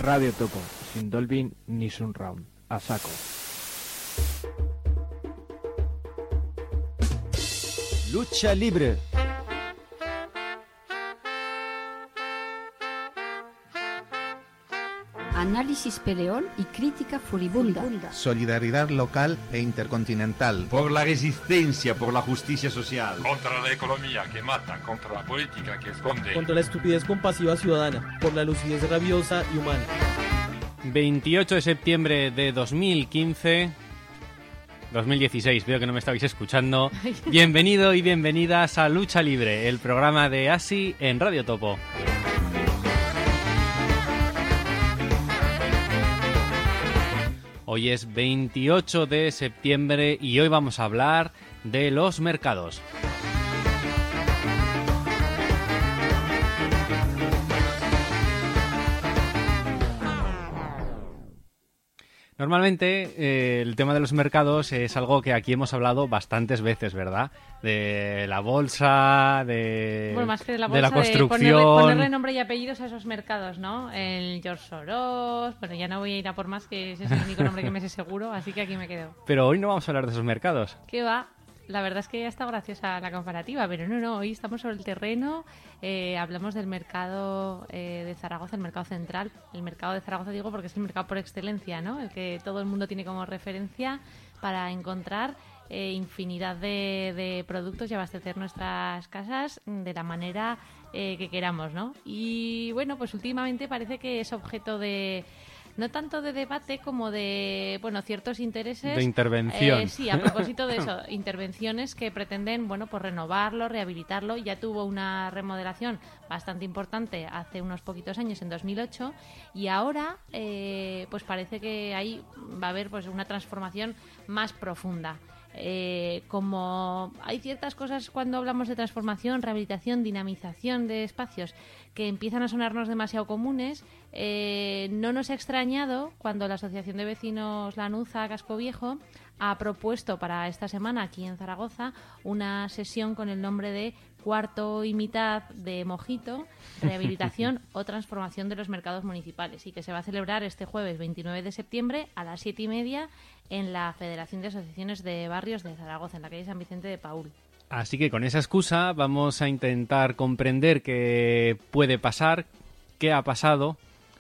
Radio Topo, sin Dolby ni Surround. A saco. Lucha libre. Análisis peleón y crítica furibunda. Solidaridad local e intercontinental. Por la resistencia, por la justicia social. Contra la economía que mata, contra la política que esconde. Contra la estupidez compasiva ciudadana, por la lucidez rabiosa y humana. 28 de septiembre de 2016, veo que no me estabais escuchando. Bienvenido y bienvenidas a Lucha Libre, el programa de ASI en Radio Topo. Hoy es 28 de septiembre y hoy vamos a hablar de los mercados. Normalmente el tema de los mercados es algo que aquí hemos hablado bastantes veces, ¿verdad? De la bolsa, bueno, más que de la bolsa, la construcción... ponerle nombre y apellidos a esos mercados, ¿no? El George Soros... Bueno, ya no voy a ir a por más, que ese es el único nombre que me sé seguro, así que aquí me quedo. Pero hoy no vamos a hablar de esos mercados. ¿Qué va? La verdad es que ya está graciosa la comparativa, pero no, hoy estamos sobre el terreno, hablamos del mercado de Zaragoza, el mercado central. El mercado de Zaragoza digo porque es el mercado por excelencia, ¿no? El que todo el mundo tiene como referencia para encontrar infinidad de productos y abastecer nuestras casas de la manera que queramos, ¿no? Y bueno, pues últimamente parece que es objeto de... No tanto de debate como de, bueno, ciertos intereses. De intervención. Sí, a propósito de eso, intervenciones que pretenden, bueno, pues renovarlo, rehabilitarlo. Ya tuvo una remodelación bastante importante hace unos poquitos años, en 2008, y ahora, pues parece que ahí va a haber pues una transformación más profunda. Como hay ciertas cosas cuando hablamos de transformación, rehabilitación, dinamización de espacios que empiezan a sonarnos demasiado comunes, no nos ha extrañado cuando la Asociación de Vecinos Lanuza Casco Viejo ha propuesto para esta semana aquí en Zaragoza una sesión con el nombre de Cuarto y mitad de Mojito, rehabilitación o transformación de los mercados municipales, y que se va a celebrar este jueves 29 de septiembre a las 7:30 en la Federación de Asociaciones de Barrios de Zaragoza, en la calle San Vicente de Paúl. Así que con esa excusa vamos a intentar comprender qué puede pasar, qué ha pasado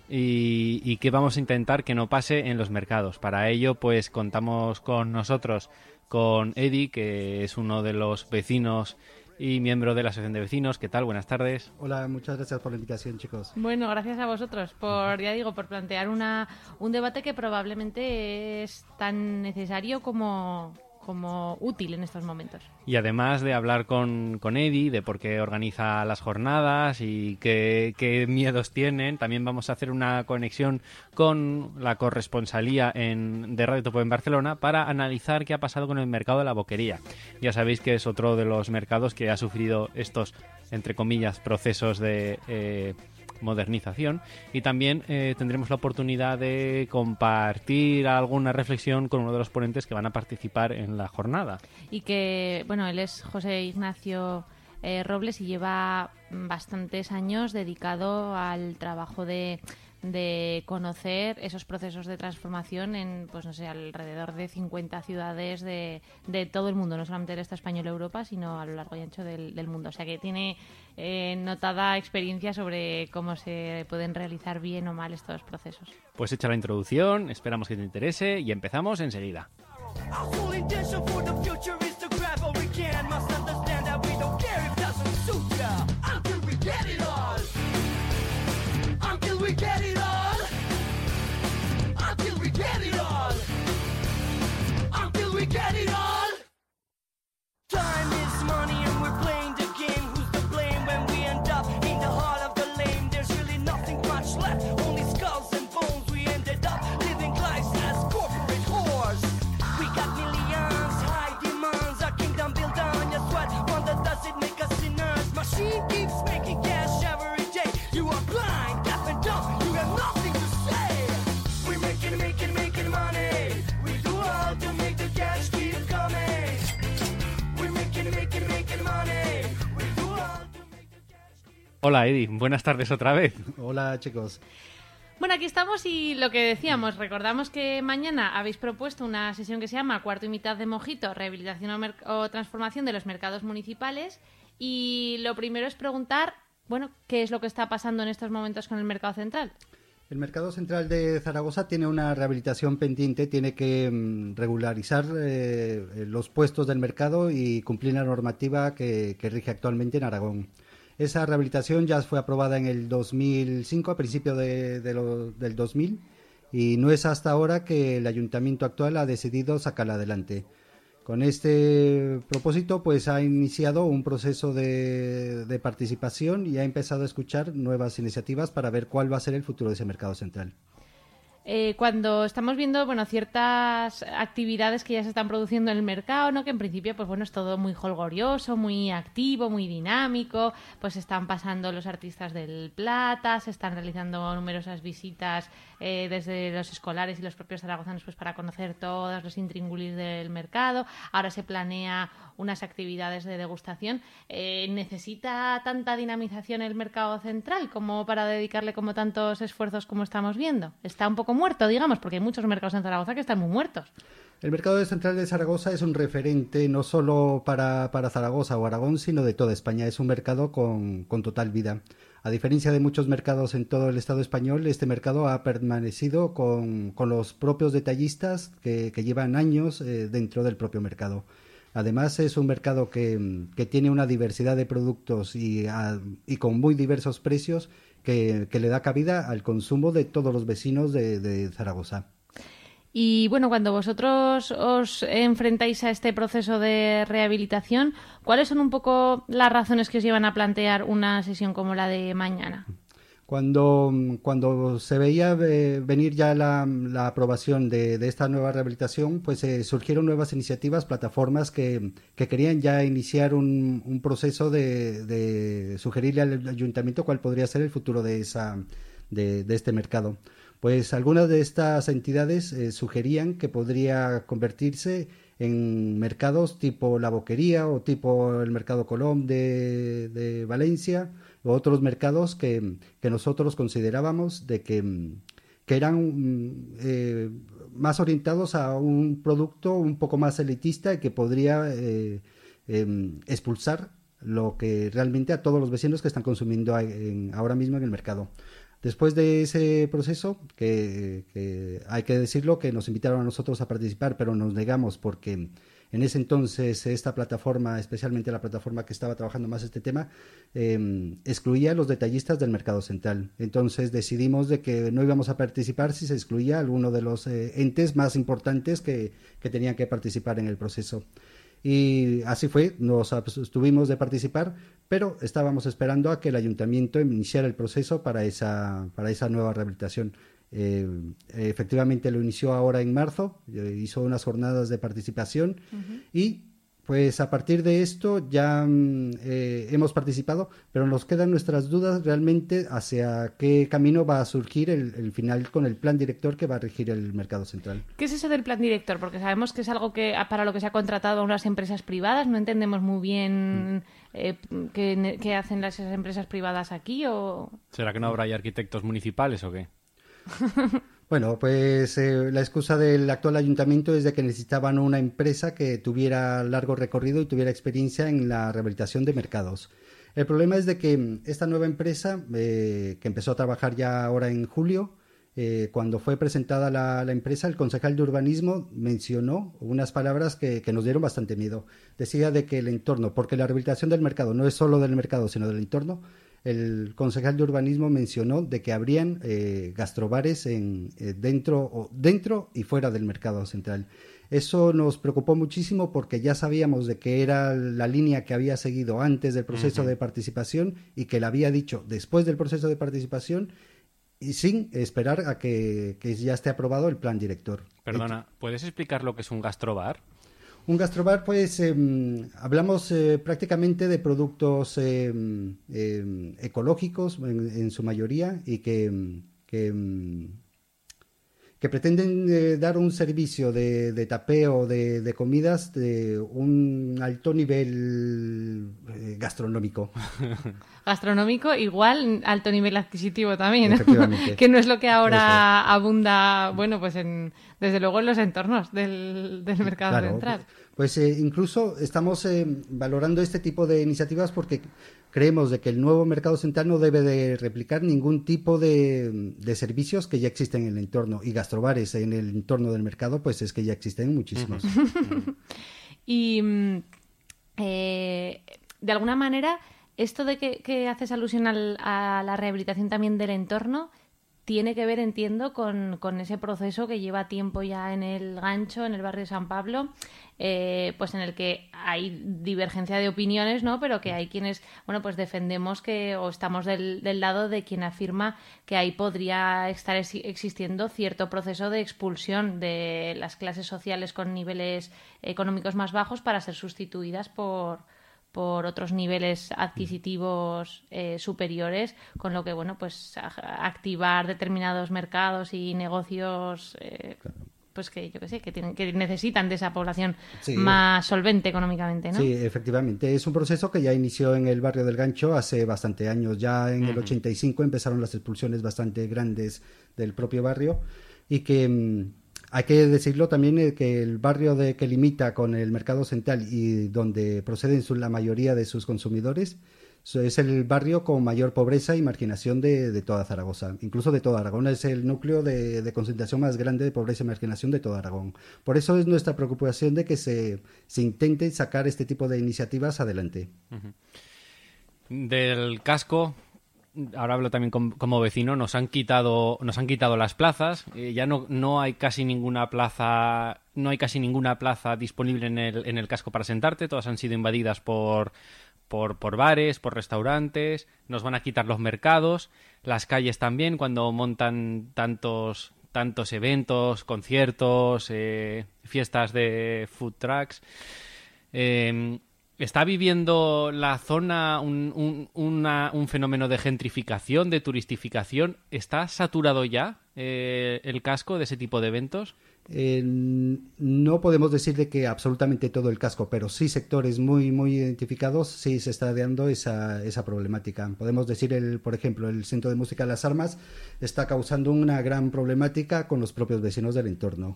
y qué vamos a intentar que no pase en los mercados. Para ello, pues contamos con nosotros, con Eddie, que es uno de los vecinos y miembro de la Asociación de Vecinos. ¿Qué tal? Buenas tardes. Hola, muchas gracias por la invitación, chicos. Bueno, gracias a vosotros por, ya digo, por plantear un debate que probablemente es tan necesario como útil en estos momentos. Y además de hablar con Eddie, de por qué organiza las jornadas y qué miedos tienen, también vamos a hacer una conexión con la corresponsalía de Radio Topo en Barcelona para analizar qué ha pasado con el mercado de la Boquería. Ya sabéis que es otro de los mercados que ha sufrido estos, entre comillas, procesos de modernización, y también tendremos la oportunidad de compartir alguna reflexión con uno de los ponentes que van a participar en la jornada. Y que, bueno, él es José Ignacio Robles y lleva bastantes años dedicado al trabajo de conocer esos procesos de transformación en, pues no sé, alrededor de 50 ciudades de todo el mundo, no solamente del Estado español y Europa, sino a lo largo y ancho del mundo. O sea que tiene notada experiencia sobre cómo se pueden realizar bien o mal estos procesos. Pues hecha la introducción, esperamos que te interese y empezamos enseguida. Hola Eddie, buenas tardes otra vez. Hola chicos. Bueno, aquí estamos y lo que decíamos, recordamos que mañana habéis propuesto una sesión que se llama Cuarto y mitad de mojito, rehabilitación o transformación de los mercados municipales, y lo primero es preguntar, bueno, ¿qué es lo que está pasando en estos momentos con el mercado central? El mercado central de Zaragoza tiene una rehabilitación pendiente, tiene que regularizar los puestos del mercado y cumplir la normativa que rige actualmente en Aragón. Esa rehabilitación ya fue aprobada en el 2005, a principio del 2000, y no es hasta ahora que el ayuntamiento actual ha decidido sacarla adelante. Con este propósito, pues ha iniciado un proceso de participación y ha empezado a escuchar nuevas iniciativas para ver cuál va a ser el futuro de ese mercado central. Cuando estamos viendo, bueno, ciertas actividades que ya se están produciendo en el mercado, ¿no? Que en principio, pues bueno, es todo muy jolgorioso, muy activo, muy dinámico, pues están pasando los artistas del Plata, se están realizando numerosas visitas desde los escolares y los propios zaragozanos, pues para conocer todos los intríngulis del mercado. Ahora se planea unas actividades de degustación. ¿Necesita tanta dinamización el mercado central como para dedicarle como tantos esfuerzos como estamos viendo? Está un poco muerto, digamos, porque hay muchos mercados en Zaragoza que están muy muertos. El mercado central de Zaragoza es un referente no solo para Zaragoza o Aragón, sino de toda España. Es un mercado con total vida. A diferencia de muchos mercados en todo el Estado español, este mercado ha permanecido con los propios detallistas que llevan años dentro del propio mercado. Además, es un mercado que tiene una diversidad de productos y con muy diversos precios que le da cabida al consumo de todos los vecinos de Zaragoza. Y bueno, cuando vosotros os enfrentáis a este proceso de rehabilitación, ¿cuáles son un poco las razones que os llevan a plantear una sesión como la de mañana? Cuando se veía venir ya la aprobación de esta nueva rehabilitación, pues surgieron nuevas iniciativas, plataformas que querían ya iniciar un proceso de sugerirle al ayuntamiento cuál podría ser el futuro de este mercado. Pues algunas de estas entidades sugerían que podría convertirse en mercados tipo La Boquería o tipo el Mercado Colom de Valencia, o otros mercados que nosotros considerábamos de que eran más orientados a un producto un poco más elitista y que podría expulsar lo que realmente a todos los vecinos que están consumiendo ahora mismo en el mercado. Después de ese proceso, que hay que decirlo, que nos invitaron a nosotros a participar, pero nos negamos porque en ese entonces esta plataforma, especialmente la plataforma que estaba trabajando más este tema, excluía a los detallistas del mercado central. Entonces decidimos de que no íbamos a participar si se excluía a alguno de los entes más importantes que tenían que participar en el proceso. Y así fue, nos abstuvimos de participar, pero estábamos esperando a que el ayuntamiento iniciara el proceso para esa nueva rehabilitación. Efectivamente lo inició ahora en marzo, hizo unas jornadas de participación y pues a partir de esto ya hemos participado, pero nos quedan nuestras dudas realmente hacia qué camino va a surgir el final con el plan director que va a regir el mercado central. ¿Qué es eso del plan director? Porque sabemos que es algo que para lo que se ha contratado a unas empresas privadas, no entendemos muy bien qué hacen esas empresas privadas aquí. ¿O será que no habrá arquitectos municipales o qué? Bueno, pues la excusa del actual ayuntamiento es de que necesitaban una empresa que tuviera largo recorrido y tuviera experiencia en la rehabilitación de mercados. El problema es de que esta nueva empresa, que empezó a trabajar ya ahora en julio, cuando fue presentada la empresa, el concejal de urbanismo mencionó unas palabras que nos dieron bastante miedo. Decía de que el entorno, porque la rehabilitación del mercado no es solo del mercado, sino del entorno. El concejal de urbanismo mencionó de que habrían gastrobares dentro y fuera del mercado central. Eso nos preocupó muchísimo porque ya sabíamos de que era la línea que había seguido antes del proceso de participación y que la había dicho después del proceso de participación y sin esperar a que ya esté aprobado el plan director. Perdona, ¿puedes explicar lo que es un gastrobar? Un gastrobar, pues hablamos prácticamente de productos ecológicos en su mayoría y que que pretenden dar un servicio de tapeo de comidas de un alto nivel gastronómico. Gastronómico, igual alto nivel adquisitivo también, ¿no? Efectivamente. Que no es lo que ahora abunda, bueno, pues desde luego en los entornos del mercado central. Pues incluso estamos valorando este tipo de iniciativas porque creemos de que el nuevo mercado central no debe de replicar ningún tipo de servicios que ya existen en el entorno, y gastrobares en el entorno del mercado, pues es que ya existen muchísimos. Y de alguna manera, esto de que haces alusión a la rehabilitación también del entorno tiene que ver, entiendo, con ese proceso que lleva tiempo ya en el Gancho, en el barrio de San Pablo, pues en el que hay divergencia de opiniones, ¿no? Pero que hay quienes, bueno, pues defendemos o estamos del lado de quien afirma que ahí podría estar existiendo cierto proceso de expulsión de las clases sociales con niveles económicos más bajos para ser sustituidas por otros niveles adquisitivos superiores, con lo que, bueno, pues activar determinados mercados y negocios pues que yo que sé, que necesitan de esa población más solvente económicamente, ¿no? Sí, efectivamente. Es un proceso que ya inició en el barrio del Gancho hace bastante años. Ya en el 85 empezaron las expulsiones bastante grandes del propio barrio, y que hay que decirlo también, que el barrio que limita con el mercado central y donde proceden la mayoría de sus consumidores es el barrio con mayor pobreza y marginación de toda Zaragoza, incluso de todo Aragón. Es el núcleo de concentración más grande de pobreza y marginación de todo Aragón. Por eso es nuestra preocupación de que se intente sacar este tipo de iniciativas adelante. Del casco, ahora hablo también como vecino, nos han quitado las plazas. Ya no hay casi ninguna plaza disponible en el casco para sentarte. Todas han sido invadidas por bares, por restaurantes. Nos van a quitar los mercados, las calles también, cuando montan tantos eventos, conciertos, fiestas de food trucks. ¿Está viviendo la zona un fenómeno de gentrificación, de turistificación? ¿Está saturado ya el casco de ese tipo de eventos? No podemos decir de que absolutamente todo el casco, pero sí sectores muy muy identificados, sí se está dando esa problemática. Podemos decir, por ejemplo, el Centro de Música Las Armas está causando una gran problemática con los propios vecinos del entorno.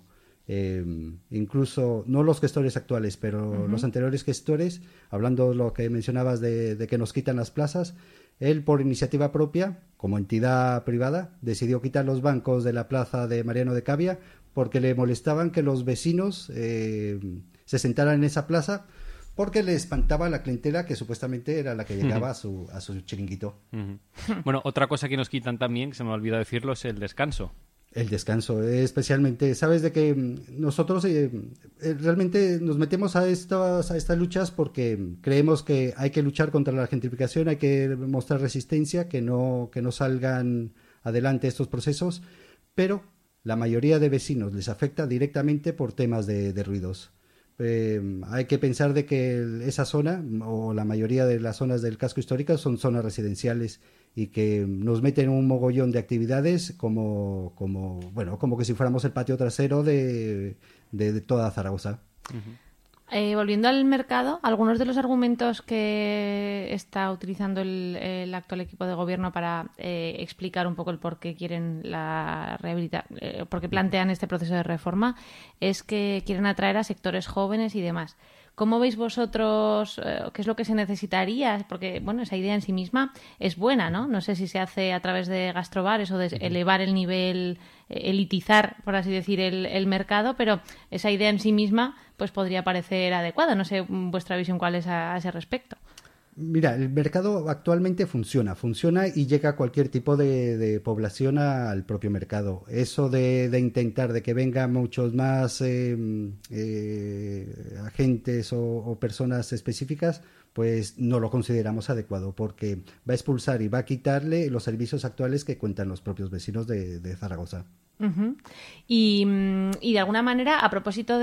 Incluso no los gestores actuales, pero los anteriores gestores, hablando de lo que mencionabas de que nos quitan las plazas, él, por iniciativa propia, como entidad privada, decidió quitar los bancos de la plaza de Mariano de Cavia porque le molestaban que los vecinos se sentaran en esa plaza, porque le espantaba la clientela que supuestamente era la que llegaba a su chiringuito. Bueno, otra cosa que nos quitan también, que se me olvidó decirlo, es el descanso. El descanso, especialmente, sabes de que nosotros realmente nos metemos a estas luchas porque creemos que hay que luchar contra la gentrificación, hay que mostrar resistencia, que no salgan adelante estos procesos, pero la mayoría de vecinos les afecta directamente por temas de ruidos. Hay que pensar de que esa zona, o la mayoría de las zonas del casco histórico, son zonas residenciales y que nos meten un mogollón de actividades como que si fuéramos el patio trasero de toda Zaragoza. Volviendo al mercado, algunos de los argumentos que está utilizando el actual equipo de gobierno para explicar un poco el por qué quieren por qué plantean este proceso de reforma, es que quieren atraer a sectores jóvenes y demás. ¿Cómo veis vosotros qué es lo que se necesitaría? Porque, bueno, esa idea en sí misma es buena, ¿no? No sé si se hace a través de gastrobares o de elevar el nivel, elitizar, por así decir, el mercado, pero esa idea en sí misma pues podría parecer adecuada. No sé vuestra visión cuál es a ese respecto. Mira, el mercado actualmente funciona y llega a cualquier tipo de población al propio mercado. Eso de intentar de que vengan muchos más agentes o personas específicas, pues no lo consideramos adecuado, porque va a expulsar y va a quitarle los servicios actuales que cuentan los propios vecinos de Zaragoza. Uh-huh. Y de alguna manera, a propósito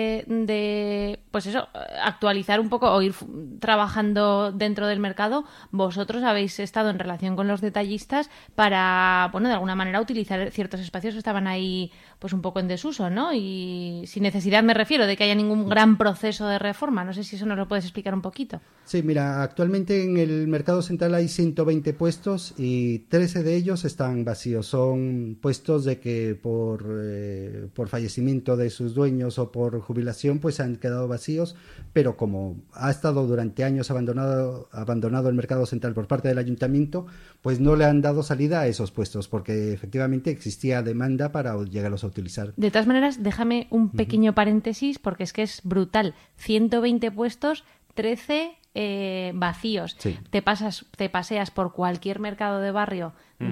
de pues eso, actualizar un poco o ir trabajando dentro del mercado, vosotros habéis estado en relación con los detallistas para, bueno, de alguna manera utilizar ciertos espacios que estaban ahí pues un poco en desuso, ¿no? Y sin necesidad, me refiero, de que haya ningún gran proceso de reforma. No sé si eso nos lo puedes explicar un poquito. Sí, mira, actualmente en el mercado central hay 120 puestos y 13 de ellos están vacíos. Son puestos de que por fallecimiento de sus dueños o por jubilación pues han quedado vacíos, pero como ha estado durante años abandonado el mercado central por parte del ayuntamiento, pues no le han dado salida a esos puestos porque efectivamente existía demanda para llegarlos a utilizar. De todas maneras, déjame un pequeño paréntesis porque es que es brutal. 120 puestos, 13 vacíos. Sí. Te paseas por cualquier mercado de barrio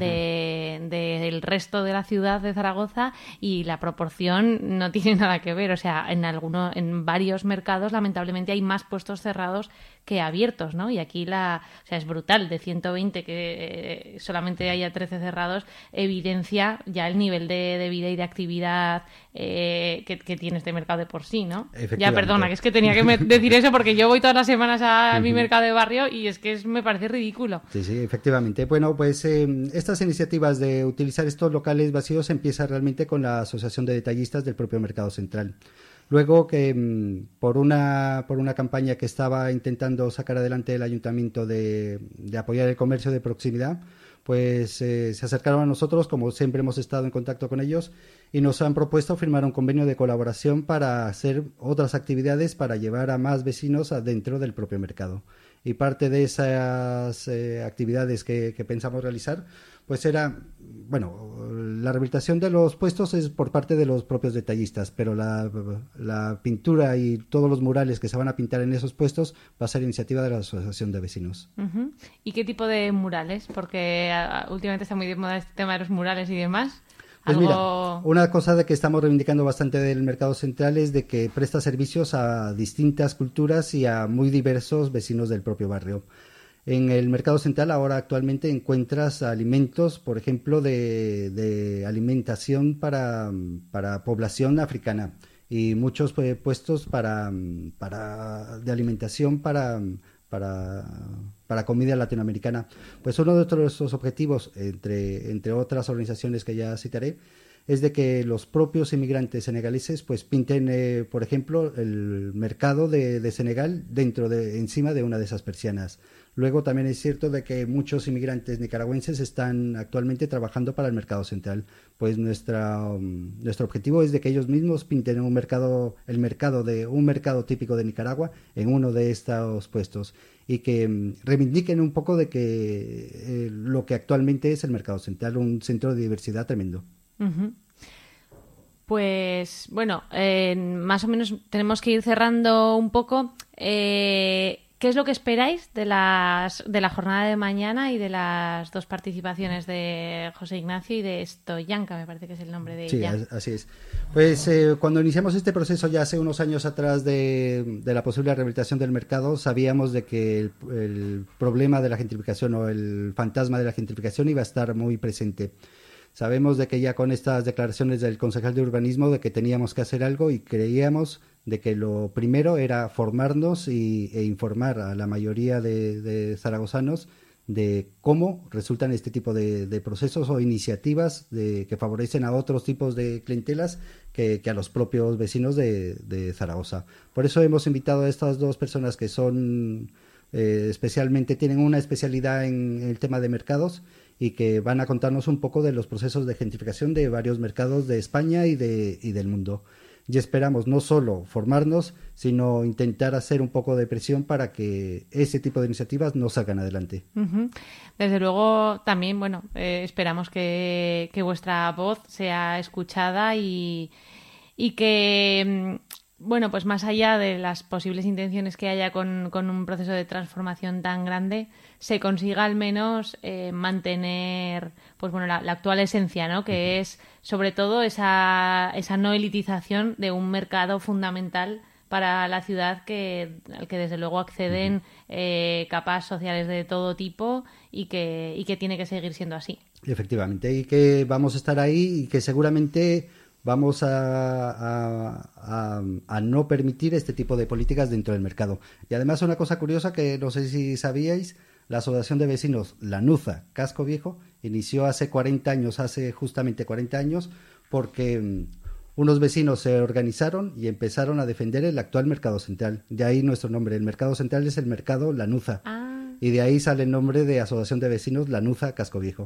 del resto de la ciudad de Zaragoza y la proporción no tiene nada que ver. O sea, en varios mercados lamentablemente hay más puestos cerrados que abiertos, ¿no? Y aquí o sea, es brutal, de 120 que solamente haya 13 cerrados, evidencia ya el nivel de vida y de actividad que tiene este mercado de por sí, ¿no? Ya, perdona, que es que tenía que decir eso porque yo voy todas las semanas a mi mercado de barrio y es que me parece ridículo. Sí, sí, efectivamente. Bueno, pues estas iniciativas de utilizar estos locales vacíos empieza realmente con la Asociación de Detallistas del propio Mercado Central. Luego que por una campaña que estaba intentando sacar adelante el ayuntamiento de apoyar el comercio de proximidad, pues se acercaron a nosotros, como siempre hemos estado en contacto con ellos, y nos han propuesto firmar un convenio de colaboración para hacer otras actividades para llevar a más vecinos adentro del propio mercado. Y parte de esas actividades que pensamos realizar, pues era, bueno, la rehabilitación de los puestos es por parte de los propios detallistas, pero la pintura y todos los murales que se van a pintar en esos puestos va a ser iniciativa de la Asociación de Vecinos. Uh-huh. ¿Y qué tipo de murales? Porque últimamente está muy de moda este tema de los murales y demás. Pues mira, una cosa de que estamos reivindicando bastante del mercado central es de que presta servicios a distintas culturas y a muy diversos vecinos del propio barrio. En el mercado central ahora actualmente encuentras alimentos, por ejemplo, de alimentación para población africana y muchos puestos de alimentación para comida latinoamericana. Pues uno de nuestros objetivos, entre otras organizaciones que ya citaré, es de que los propios inmigrantes senegaleses pues pinten, por ejemplo, el mercado de Senegal encima de una de esas persianas. Luego también es cierto de que muchos inmigrantes nicaragüenses están actualmente trabajando para el mercado central. Pues nuestro objetivo es de que ellos mismos pinten el mercado de un mercado típico de Nicaragua en uno de estos puestos y que reivindiquen un poco de que lo que actualmente es el mercado central, un centro de diversidad tremendo. Uh-huh. Pues bueno, más o menos tenemos que ir cerrando un poco. ¿Qué es lo que esperáis de la jornada de mañana y de las dos participaciones de José Ignacio y de Stoyanka, me parece que es el nombre de ella? Sí, así es. Pues cuando iniciamos este proceso ya hace unos años atrás de la posible rehabilitación del mercado, sabíamos de que el problema de la gentrificación o el fantasma de la gentrificación iba a estar muy presente. Sabemos de que ya con estas declaraciones del concejal de urbanismo de que teníamos que hacer algo y creíamos de que lo primero era formarnos e informar a la mayoría de zaragozanos de cómo resultan este tipo de procesos o iniciativas que favorecen a otros tipos de clientelas que a los propios vecinos de Zaragoza. Por eso hemos invitado a estas dos personas que son tienen una especialidad en el tema de mercados y que van a contarnos un poco de los procesos de gentrificación de varios mercados de España y del mundo. Y esperamos no solo formarnos, sino intentar hacer un poco de presión para que ese tipo de iniciativas no salgan adelante. Uh-huh. Desde luego, también, bueno, esperamos que vuestra voz sea escuchada y que, bueno, pues más allá de las posibles intenciones que haya con un proceso de transformación tan grande, se consiga al menos mantener, pues bueno, la actual esencia, ¿no? Que es sobre todo esa no elitización de un mercado fundamental para la ciudad al que desde luego acceden capas sociales de todo tipo y que tiene que seguir siendo así. Efectivamente, y que vamos a estar ahí y que seguramente vamos a no permitir este tipo de políticas dentro del mercado. Y además una cosa curiosa que no sé si sabíais, la Asociación de Vecinos Lanuza Casco Viejo inició hace justamente 40 años, porque unos vecinos se organizaron y empezaron a defender el actual Mercado Central. De ahí nuestro nombre, el Mercado Central es el Mercado Lanuza. Y de ahí sale el nombre de Asociación de Vecinos Lanuza Casco Viejo.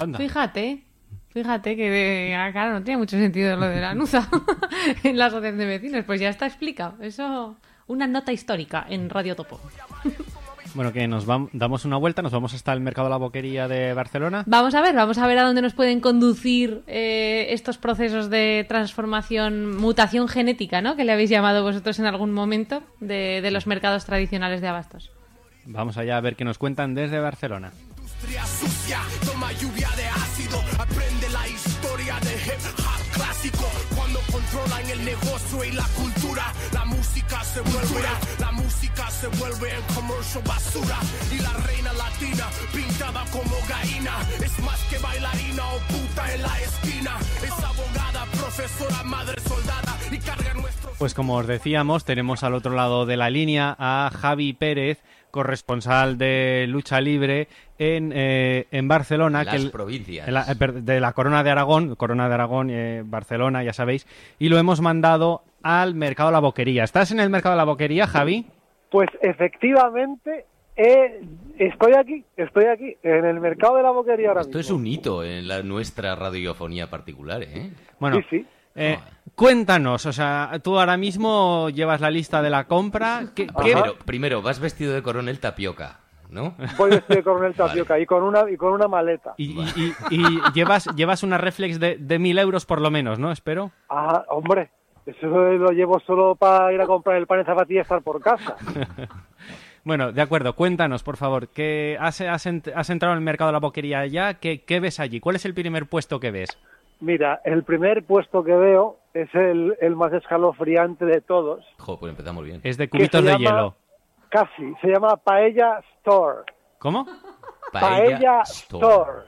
Fíjate que, claro, no tiene mucho sentido lo de Lanuza en la asociación de vecinos. Pues ya está explicado. Eso, una nota histórica en Radio Topo. Bueno, que damos una vuelta, nos vamos hasta el Mercado de la Boquería de Barcelona. Vamos a ver a dónde nos pueden conducir estos procesos de transformación, mutación genética, ¿no? Que le habéis llamado vosotros en algún momento de los mercados tradicionales de abastos. Vamos allá a ver qué nos cuentan desde Barcelona. Sucia, toma lluvia de ácido, aprende la historia de hip hop clásico. Cuando controlan el negocio y la cultura, la música se vuelve en commercial basura. Y la reina latina, pintada como gallina, es más que bailarina o puta en la esquina. Es abogada, profesora, madre soldada y carga nuestro... Pues como os decíamos, tenemos al otro lado de la línea a Javi Pérez, corresponsal de Lucha Libre en Barcelona. Las provincias. De la Corona de Aragón, Barcelona, ya sabéis. Y lo hemos mandado al Mercado de la Boquería. ¿Estás en el Mercado de la Boquería, Javi? Pues efectivamente estoy aquí, en el Mercado de la Boquería ahora mismo. Esto es un hito en nuestra radiofonía particular, ¿eh? Bueno, sí. Cuéntanos, o sea, tú ahora mismo llevas la lista de la compra. Primero, vas vestido de coronel Tapioca, ¿no? Voy vestido de coronel Tapioca, vale. y con una maleta. Y llevas una reflex de 1.000 euros por lo menos, ¿no? Espero. Ah, hombre, eso lo llevo solo para ir a comprar el pan y zapatillas y estar por casa. Bueno, de acuerdo, cuéntanos, por favor, que has entrado en el Mercado de la Boquería ya, ¿qué ves allí? ¿Cuál es el primer puesto que ves? Mira, el primer puesto que veo es el más escalofriante de todos. Pues empezamos bien. Es de cubitos de hielo. Casi, se llama Paella Store. ¿Cómo? Paella Store.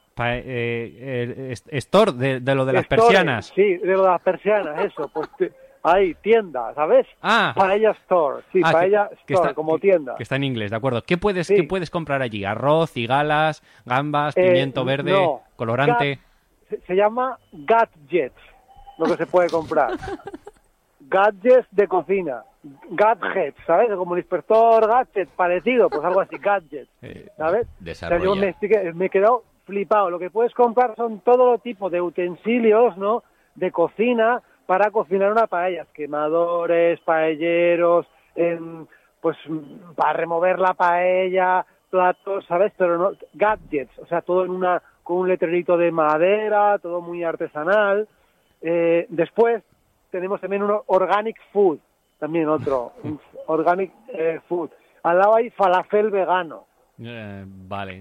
Store, de lo de las persianas. Sí, de lo de las persianas, eso. Pues hay tienda, ¿sabes? Paella Store. Sí, Paella Store, como tienda. Que está en inglés, de acuerdo. ¿Qué puedes comprar allí? ¿Arroz, cigalas, gambas, pimiento verde, colorante? Se llama gadgets, lo que se puede comprar. Gadgets de cocina. Gadgets, ¿sabes? Como el inspector gadget, parecido, pues algo así, gadgets, ¿sabes? O sea, yo me he quedado flipado. Lo que puedes comprar son todo tipo de utensilios, ¿no? De cocina para cocinar una paella. Quemadores, paelleros, pues para remover la paella, platos, ¿sabes? Pero no, gadgets, o sea, todo con un letrerito de madera, todo muy artesanal. Después tenemos también un organic food, también otro, organic food. Al lado hay falafel vegano. Vale.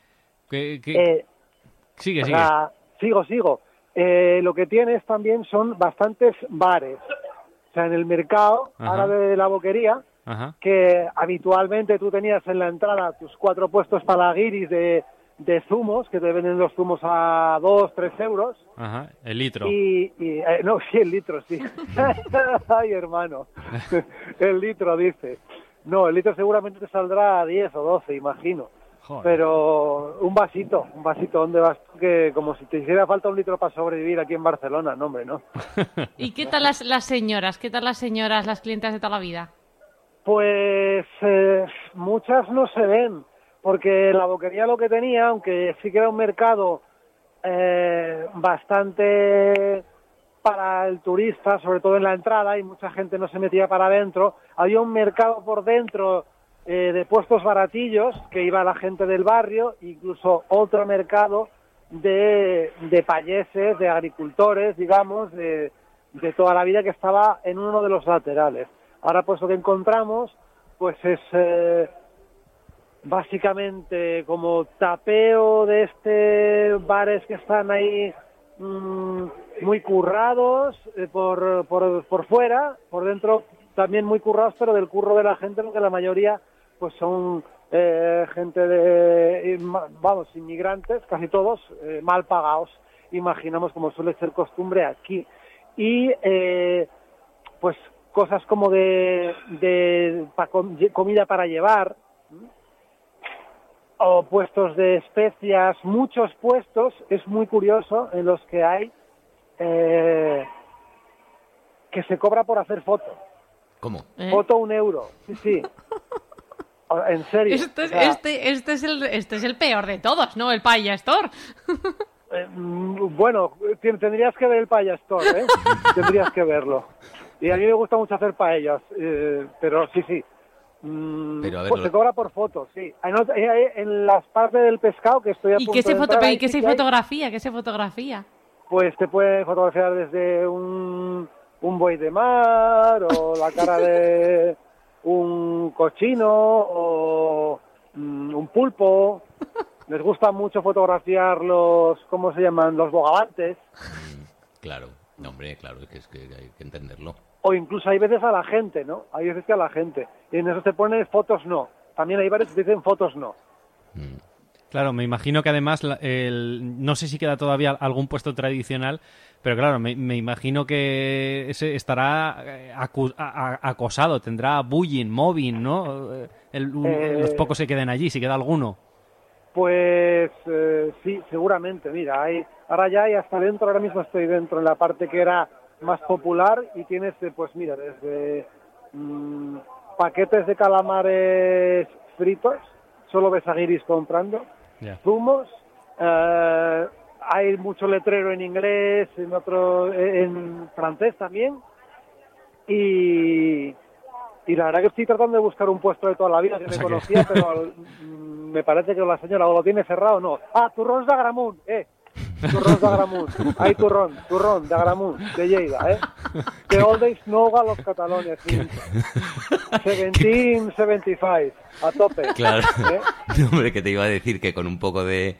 Sigue. Sigo. Lo que tienes también son bastantes bares. O sea, en el mercado, ahora de la Boquería, que habitualmente tú tenías en la entrada tus 4 puestos para la guiris de zumos, que te venden los zumos a 2-3 euros. El litro. No, sí, el litro, sí. Ay, hermano. El litro, dice. No, el litro seguramente te saldrá a 10 o 12, imagino. Joder. Pero un vasito, ¿dónde vas? Que como si te hiciera falta un litro para sobrevivir aquí en Barcelona, no, hombre, ¿no? ¿Y qué tal las señoras? ¿Qué tal las señoras, las clientas de toda la vida? Pues muchas no se ven. Porque la Boquería lo que tenía, aunque sí que era un mercado bastante para el turista, sobre todo en la entrada, y mucha gente no se metía para adentro, había un mercado por dentro de puestos baratillos, que iba la gente del barrio, incluso otro mercado de payeses, de agricultores, digamos, de toda la vida, que estaba en uno de los laterales. Ahora pues lo que encontramos pues es... básicamente como tapeo de bares que están ahí muy currados por fuera, por dentro también muy currados, pero del curro de la gente, porque la mayoría pues son gente de, vamos, inmigrantes, casi todos, mal pagados, imaginamos, como suele ser costumbre aquí. Y pues cosas como de comida para llevar, o puestos de especias, muchos puestos, es muy curioso, en los que hay que se cobra por hacer foto. ¿Cómo? Foto €1, sí. En serio. Este es el peor de todos, ¿no? El Paya Store. Bueno, tendrías que ver el Paya Store, ¿eh? Tendrías que verlo. Y a mí me gusta mucho hacer paellas, pero sí. Pero a ver, pues se cobra por fotos, sí. En las partes del pescado que estoy a punto de entrar... ¿Y qué se fotografía? ¿Qué se fotografía? Pues te puede fotografiar desde un buey de mar, o la cara de un cochino, o un pulpo. Les gusta mucho fotografiar los, ¿cómo se llaman? Los bogavantes. Claro, no, hombre, claro, es que hay que entenderlo. O incluso hay veces a la gente, ¿no? Hay veces que a la gente. Y en eso te pone fotos no. También hay varios que dicen fotos no. Claro, me imagino que además, no sé si queda todavía algún puesto tradicional, pero claro, me imagino que ese estará acosado, tendrá bullying, mobbing, ¿no? Los pocos se queden allí, si queda alguno. Pues sí, seguramente. Mira, ahora ya hay hasta dentro, ahora mismo estoy dentro en la parte que era más popular y tienes, pues mira, desde paquetes de calamares fritos, solo ves a guiris comprando, zumos, hay mucho letrero en inglés, en francés también, y la verdad que estoy tratando de buscar un puesto de toda la vida que me conocía, pero me parece que la señora o lo tiene cerrado o no. Turrons d'Agramunt, Turrons d'Agramunt. Hay turrón d'Agramunt, de Lleida, Que all days no a los catalones. 1775, a tope. Claro. No, hombre, que te iba a decir que con un poco de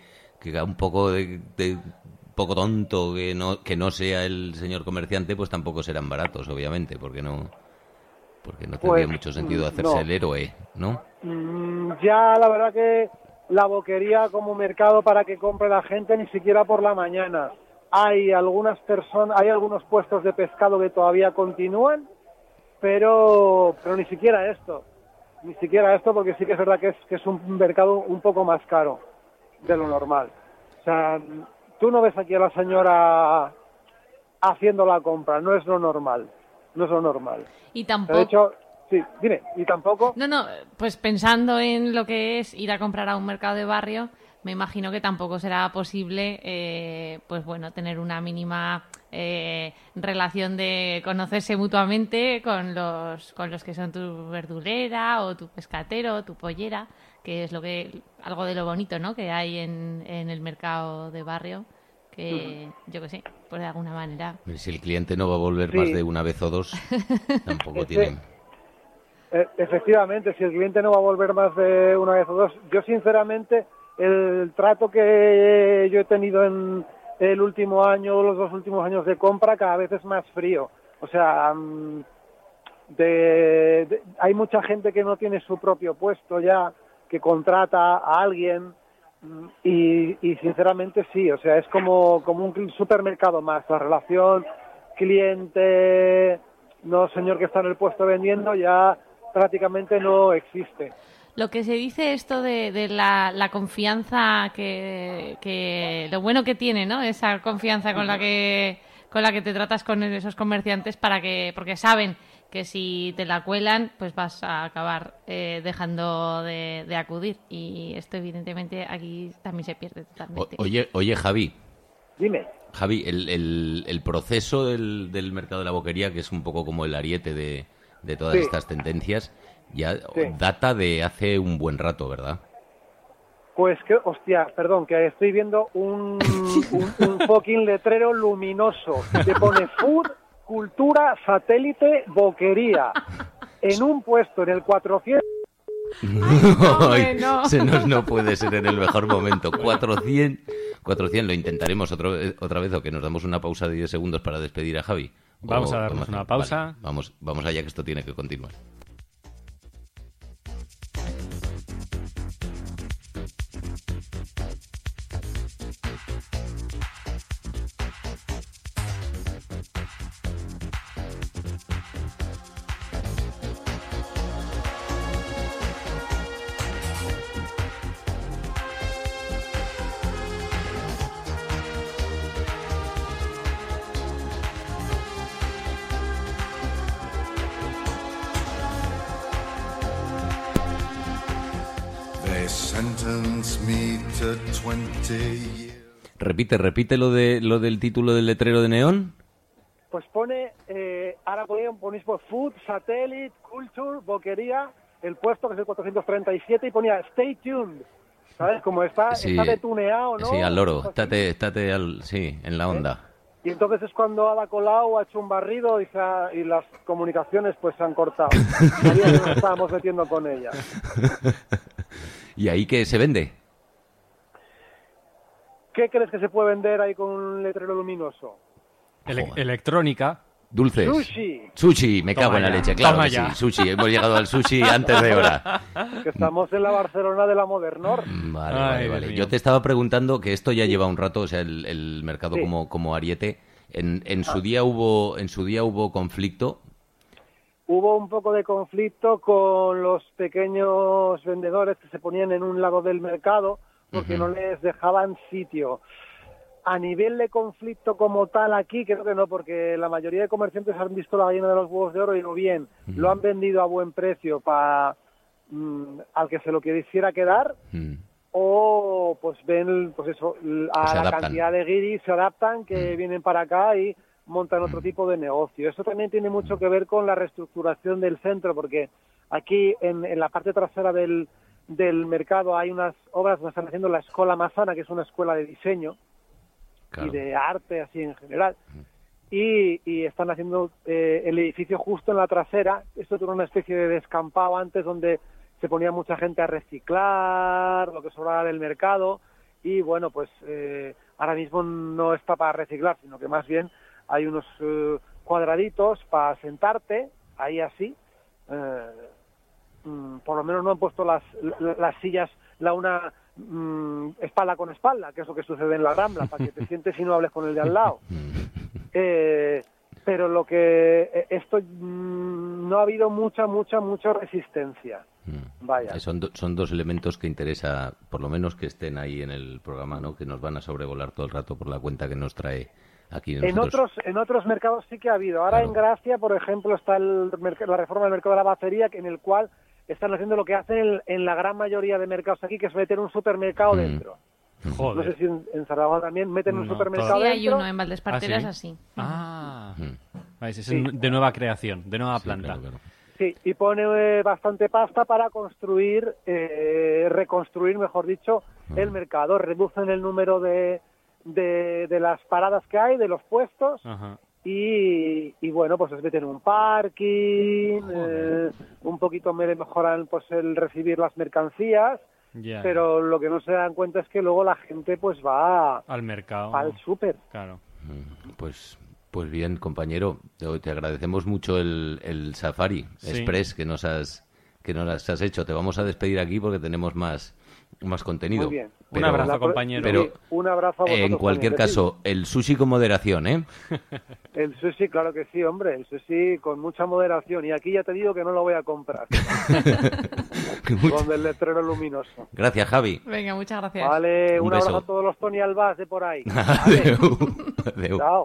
poco tonto que no sea el señor comerciante, pues tampoco serán baratos, obviamente, porque no tendría mucho sentido hacerse el héroe, ¿no? Ya la verdad que la boquería como mercado para que compre la gente ni siquiera por la mañana. Hay algunos puestos de pescado que todavía continúan, pero ni siquiera esto. Ni siquiera esto, porque sí que es verdad que es un mercado un poco más caro de lo normal. O sea, tú no ves aquí a la señora haciendo la compra, no es lo normal. No es lo normal. Y tampoco... De hecho, sí, dime, ¿y tampoco? No, pues pensando en lo que es ir a comprar a un mercado de barrio, me imagino que tampoco será posible, pues bueno, tener una mínima relación de conocerse mutuamente con los que son tu verdurera o tu pescatero o tu pollera, que es algo de lo bonito, ¿no?, que hay en el mercado de barrio, que yo qué sé, pues de alguna manera. Si el cliente no va a volver más de una vez o dos, tampoco tiene... Efectivamente, si el cliente no va a volver más de una vez o dos, yo sinceramente el trato que yo he tenido en el último año, los 2 últimos años de compra, cada vez es más frío. O sea, hay mucha gente que no tiene su propio puesto ya, que contrata a alguien. Y sinceramente sí, o sea, es como un supermercado más. La relación cliente, no señor que está en el puesto vendiendo, ya prácticamente no existe. Lo que se dice esto de la confianza, que lo bueno que tiene, ¿no?, esa confianza con la que te tratas con esos comerciantes, porque saben que si te la cuelan, pues vas a acabar dejando de acudir. Y esto, evidentemente, aquí también se pierde totalmente. Oye, Javi. Dime. Javi, el proceso del mercado de la boquería, que es un poco como el ariete de todas estas tendencias, ya data de hace un buen rato, ¿verdad? Pues que, hostia, perdón, que estoy viendo un fucking letrero luminoso que pone Food, Cultura, Satélite, Boquería. En un puesto en el 400... Ay, no. No puede ser en el mejor momento. 400, lo intentaremos otra vez, o que nos damos una pausa de 10 segundos para despedir a Javi. Vamos a darnos una pausa. Vale, vamos allá, que esto tiene que continuar. Repite lo del título del letrero de neón. Pues pone, ahora ponéis por Food, Satellite, Culture, Boquería, el puesto que es el 437 y ponía Stay Tuned. ¿Sabes? Como está de tuneado, ¿no? Sí, al loro, estate en la onda. Y entonces es cuando Ada Colau ha hecho un barrido y las comunicaciones pues se han cortado. Sabía que nos estábamos metiendo con ella. ¿Y ahí qué se vende? ¿Qué crees que se puede vender ahí con un letrero luminoso? Electrónica. Dulces. Sushi. Me cago en la leche, claro que sí. Sushi, hemos llegado al sushi antes de hora. Que estamos en la Barcelona de la Modernor. Vale. Yo te estaba preguntando que esto ya lleva un rato, o sea, el mercado como ariete. En su día hubo conflicto. Hubo un poco de conflicto con los pequeños vendedores que se ponían en un lado del mercado porque no les dejaban sitio. A nivel de conflicto como tal aquí, creo que no, porque la mayoría de comerciantes han visto la gallina de los huevos de oro y bien, lo han vendido a buen precio para al que se lo quisiera quedar, o pues ven pues eso, a la cantidad de guiris se adaptan, que vienen para acá y montan otro tipo de negocio. Eso también tiene mucho que ver con la reestructuración del centro, porque aquí en la parte trasera del mercado hay unas obras que están haciendo la Escola Masana, que es una escuela de diseño, claro, y de arte así en general, y están haciendo el edificio justo en la trasera. Esto era una especie de descampado antes donde se ponía mucha gente a reciclar lo que sobraba del mercado, y bueno, pues ahora mismo no está para reciclar, sino que más bien hay unos cuadraditos para sentarte ahí así. Por lo menos no han puesto las sillas una espalda con espalda, que es lo que sucede en la Rambla, para que te sientes y no hables con el de al lado. Pero lo que esto no ha habido mucha resistencia. Vaya. Son dos elementos que interesa, por lo menos, que estén ahí en el programa, ¿no? Que nos van a sobrevolar todo el rato por la cuenta que nos trae aquí. En otros mercados sí que ha habido. Ahora, claro, en Gracia, por ejemplo, está la reforma del mercado de la bacería, en el cual están haciendo lo que hacen en la gran mayoría de mercados aquí, que es meter un supermercado dentro. Joder. No sé si en Zaragoza también meten un supermercado dentro. Sí, hay uno en Valdesparteras así. Es de nueva creación, de nueva planta. Claro. Sí, y pone bastante pasta para reconstruir, mejor dicho, el mercado. Reducen el número de las paradas que hay, de los puestos. Ajá. Y bueno, pues les meten un parking, un poquito mejoran pues el recibir las mercancías, pero lo que no se dan cuenta es que luego la gente pues va al mercado, al súper. Claro. Pues bien, compañero, te agradecemos mucho el Safari Express que nos has hecho. Te vamos a despedir aquí porque tenemos más contenido. Muy bien. Un abrazo, compañero. Pero un abrazo a vosotros. En cualquier caso, el sushi con moderación, ¿eh? El sushi, claro que sí, hombre. El sushi con mucha moderación. Y aquí ya te digo que no lo voy a comprar. Con el letrero luminoso. Gracias, Javi. Venga, muchas gracias. Vale, un abrazo a todos los Tony Albás de por ahí. Vale. Adeu. Chao.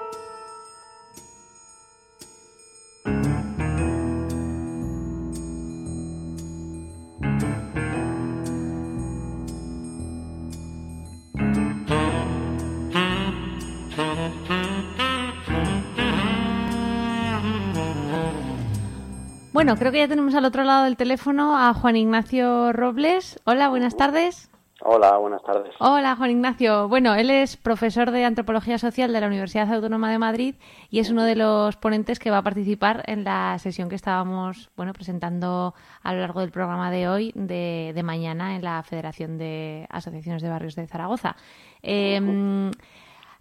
Bueno, creo que ya tenemos al otro lado del teléfono a Juan Ignacio Robles. Hola, buenas tardes. Hola, buenas tardes. Hola, Juan Ignacio. Bueno, él es profesor de Antropología Social de la Universidad Autónoma de Madrid y es uno de los ponentes que va a participar en la sesión que estábamos presentando a lo largo del programa de hoy, de mañana, en la Federación de Asociaciones de Barrios de Zaragoza.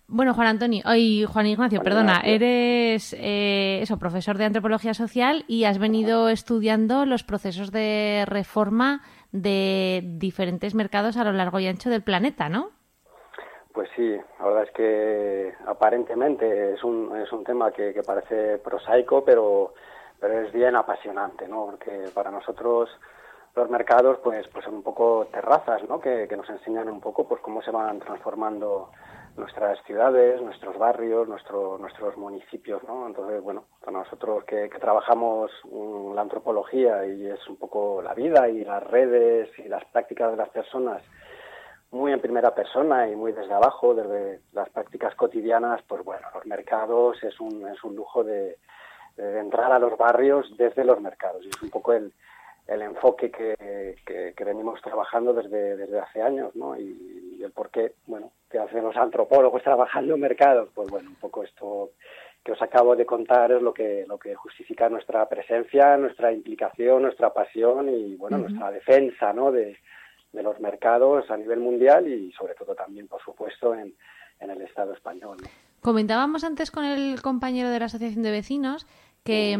Bueno, Juan Ignacio, perdona, eres profesor de antropología social y has venido estudiando los procesos de reforma de diferentes mercados a lo largo y ancho del planeta, ¿no? Pues sí, la verdad es que aparentemente es un tema que parece prosaico, pero es bien apasionante, ¿no? Porque para nosotros los mercados pues son un poco terrazas, ¿no? Que nos enseñan un poco pues cómo se van transformando nuestras ciudades, nuestros barrios, nuestros municipios, ¿no? Entonces, bueno, para nosotros que trabajamos la antropología y es un poco la vida y las redes y las prácticas de las personas muy en primera persona y muy desde abajo, desde las prácticas cotidianas, pues bueno, los mercados es un lujo de entrar a los barrios desde los mercados. Y es un poco el enfoque que venimos trabajando desde hace años, ¿no? Y el por qué, bueno, que hacen los antropólogos trabajando en mercados. Pues bueno, un poco esto que os acabo de contar es lo que justifica nuestra presencia, nuestra implicación, nuestra pasión y, bueno, nuestra defensa, ¿no? de los mercados a nivel mundial y sobre todo también, por supuesto, en el Estado español, ¿no? Comentábamos antes con el compañero de la Asociación de Vecinos que,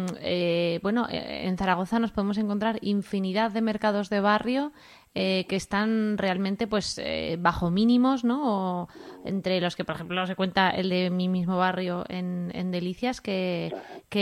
en Zaragoza nos podemos encontrar infinidad de mercados de barrio que están realmente bajo mínimos, ¿no? O entre los que, por ejemplo, se cuenta el de mi mismo barrio en Delicias, que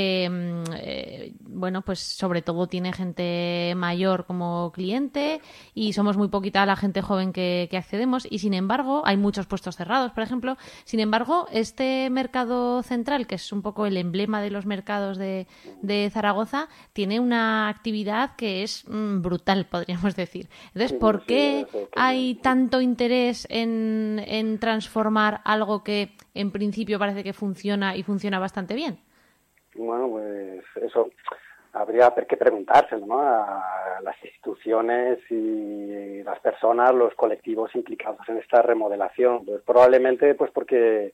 sobre todo tiene gente mayor como cliente y somos muy poquita la gente joven que accedemos y, sin embargo, hay muchos puestos cerrados, por ejemplo. Sin embargo, este mercado central, que es un poco el emblema de los mercados de Zaragoza, tiene una actividad que es brutal, podríamos decir. Entonces, ¿por qué hay tanto interés en transformar algo que en principio parece que funciona y funciona bastante bien? Bueno, pues eso habría que preguntárselo, ¿no? A las instituciones y las personas, los colectivos implicados en esta remodelación. Pues probablemente porque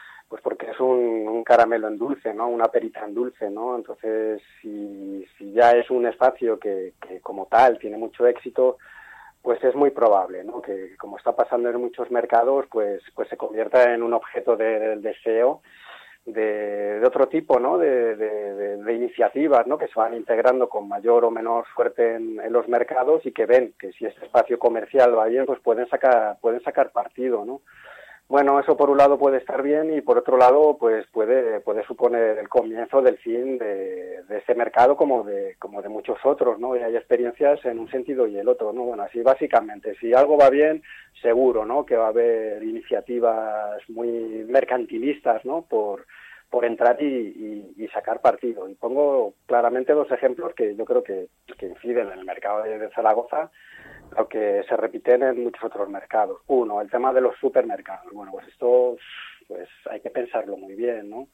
es un caramelo en dulce, ¿no? Una perita en dulce, ¿no? Entonces, si ya es un espacio que como tal tiene mucho éxito, pues es muy probable, ¿no? Que como está pasando en muchos mercados, pues se convierta en un objeto del deseo de otro tipo, ¿no? De iniciativas, ¿no? Que se van integrando con mayor o menor suerte en los mercados y que ven que si este espacio comercial va bien, pues pueden sacar partido, ¿no? Bueno, eso por un lado puede estar bien y por otro lado pues puede suponer el comienzo del fin de ese mercado como de muchos otros, ¿no? Y hay experiencias en un sentido y el otro, ¿no? Bueno, así básicamente, si algo va bien, seguro, ¿no? Que va a haber iniciativas muy mercantilistas, ¿no? Por entrar y sacar partido. Y pongo claramente dos ejemplos que yo creo que inciden en el mercado de Zaragoza, lo que se repiten en muchos otros mercados. Uno, el tema de los supermercados. Bueno, pues esto hay que pensarlo muy bien, ¿no?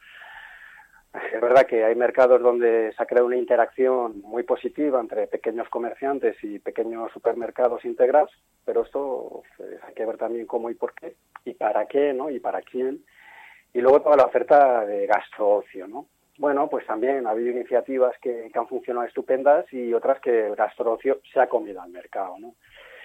Es verdad que hay mercados donde se ha creado una interacción muy positiva entre pequeños comerciantes y pequeños supermercados integrados, pero esto hay que ver también cómo y por qué, y para qué, ¿no? Y para quién. Y luego toda la oferta de gastroocio, ¿no? Bueno, pues también ha habido iniciativas que han funcionado estupendas y otras que el gastroocio se ha comido al mercado, ¿no?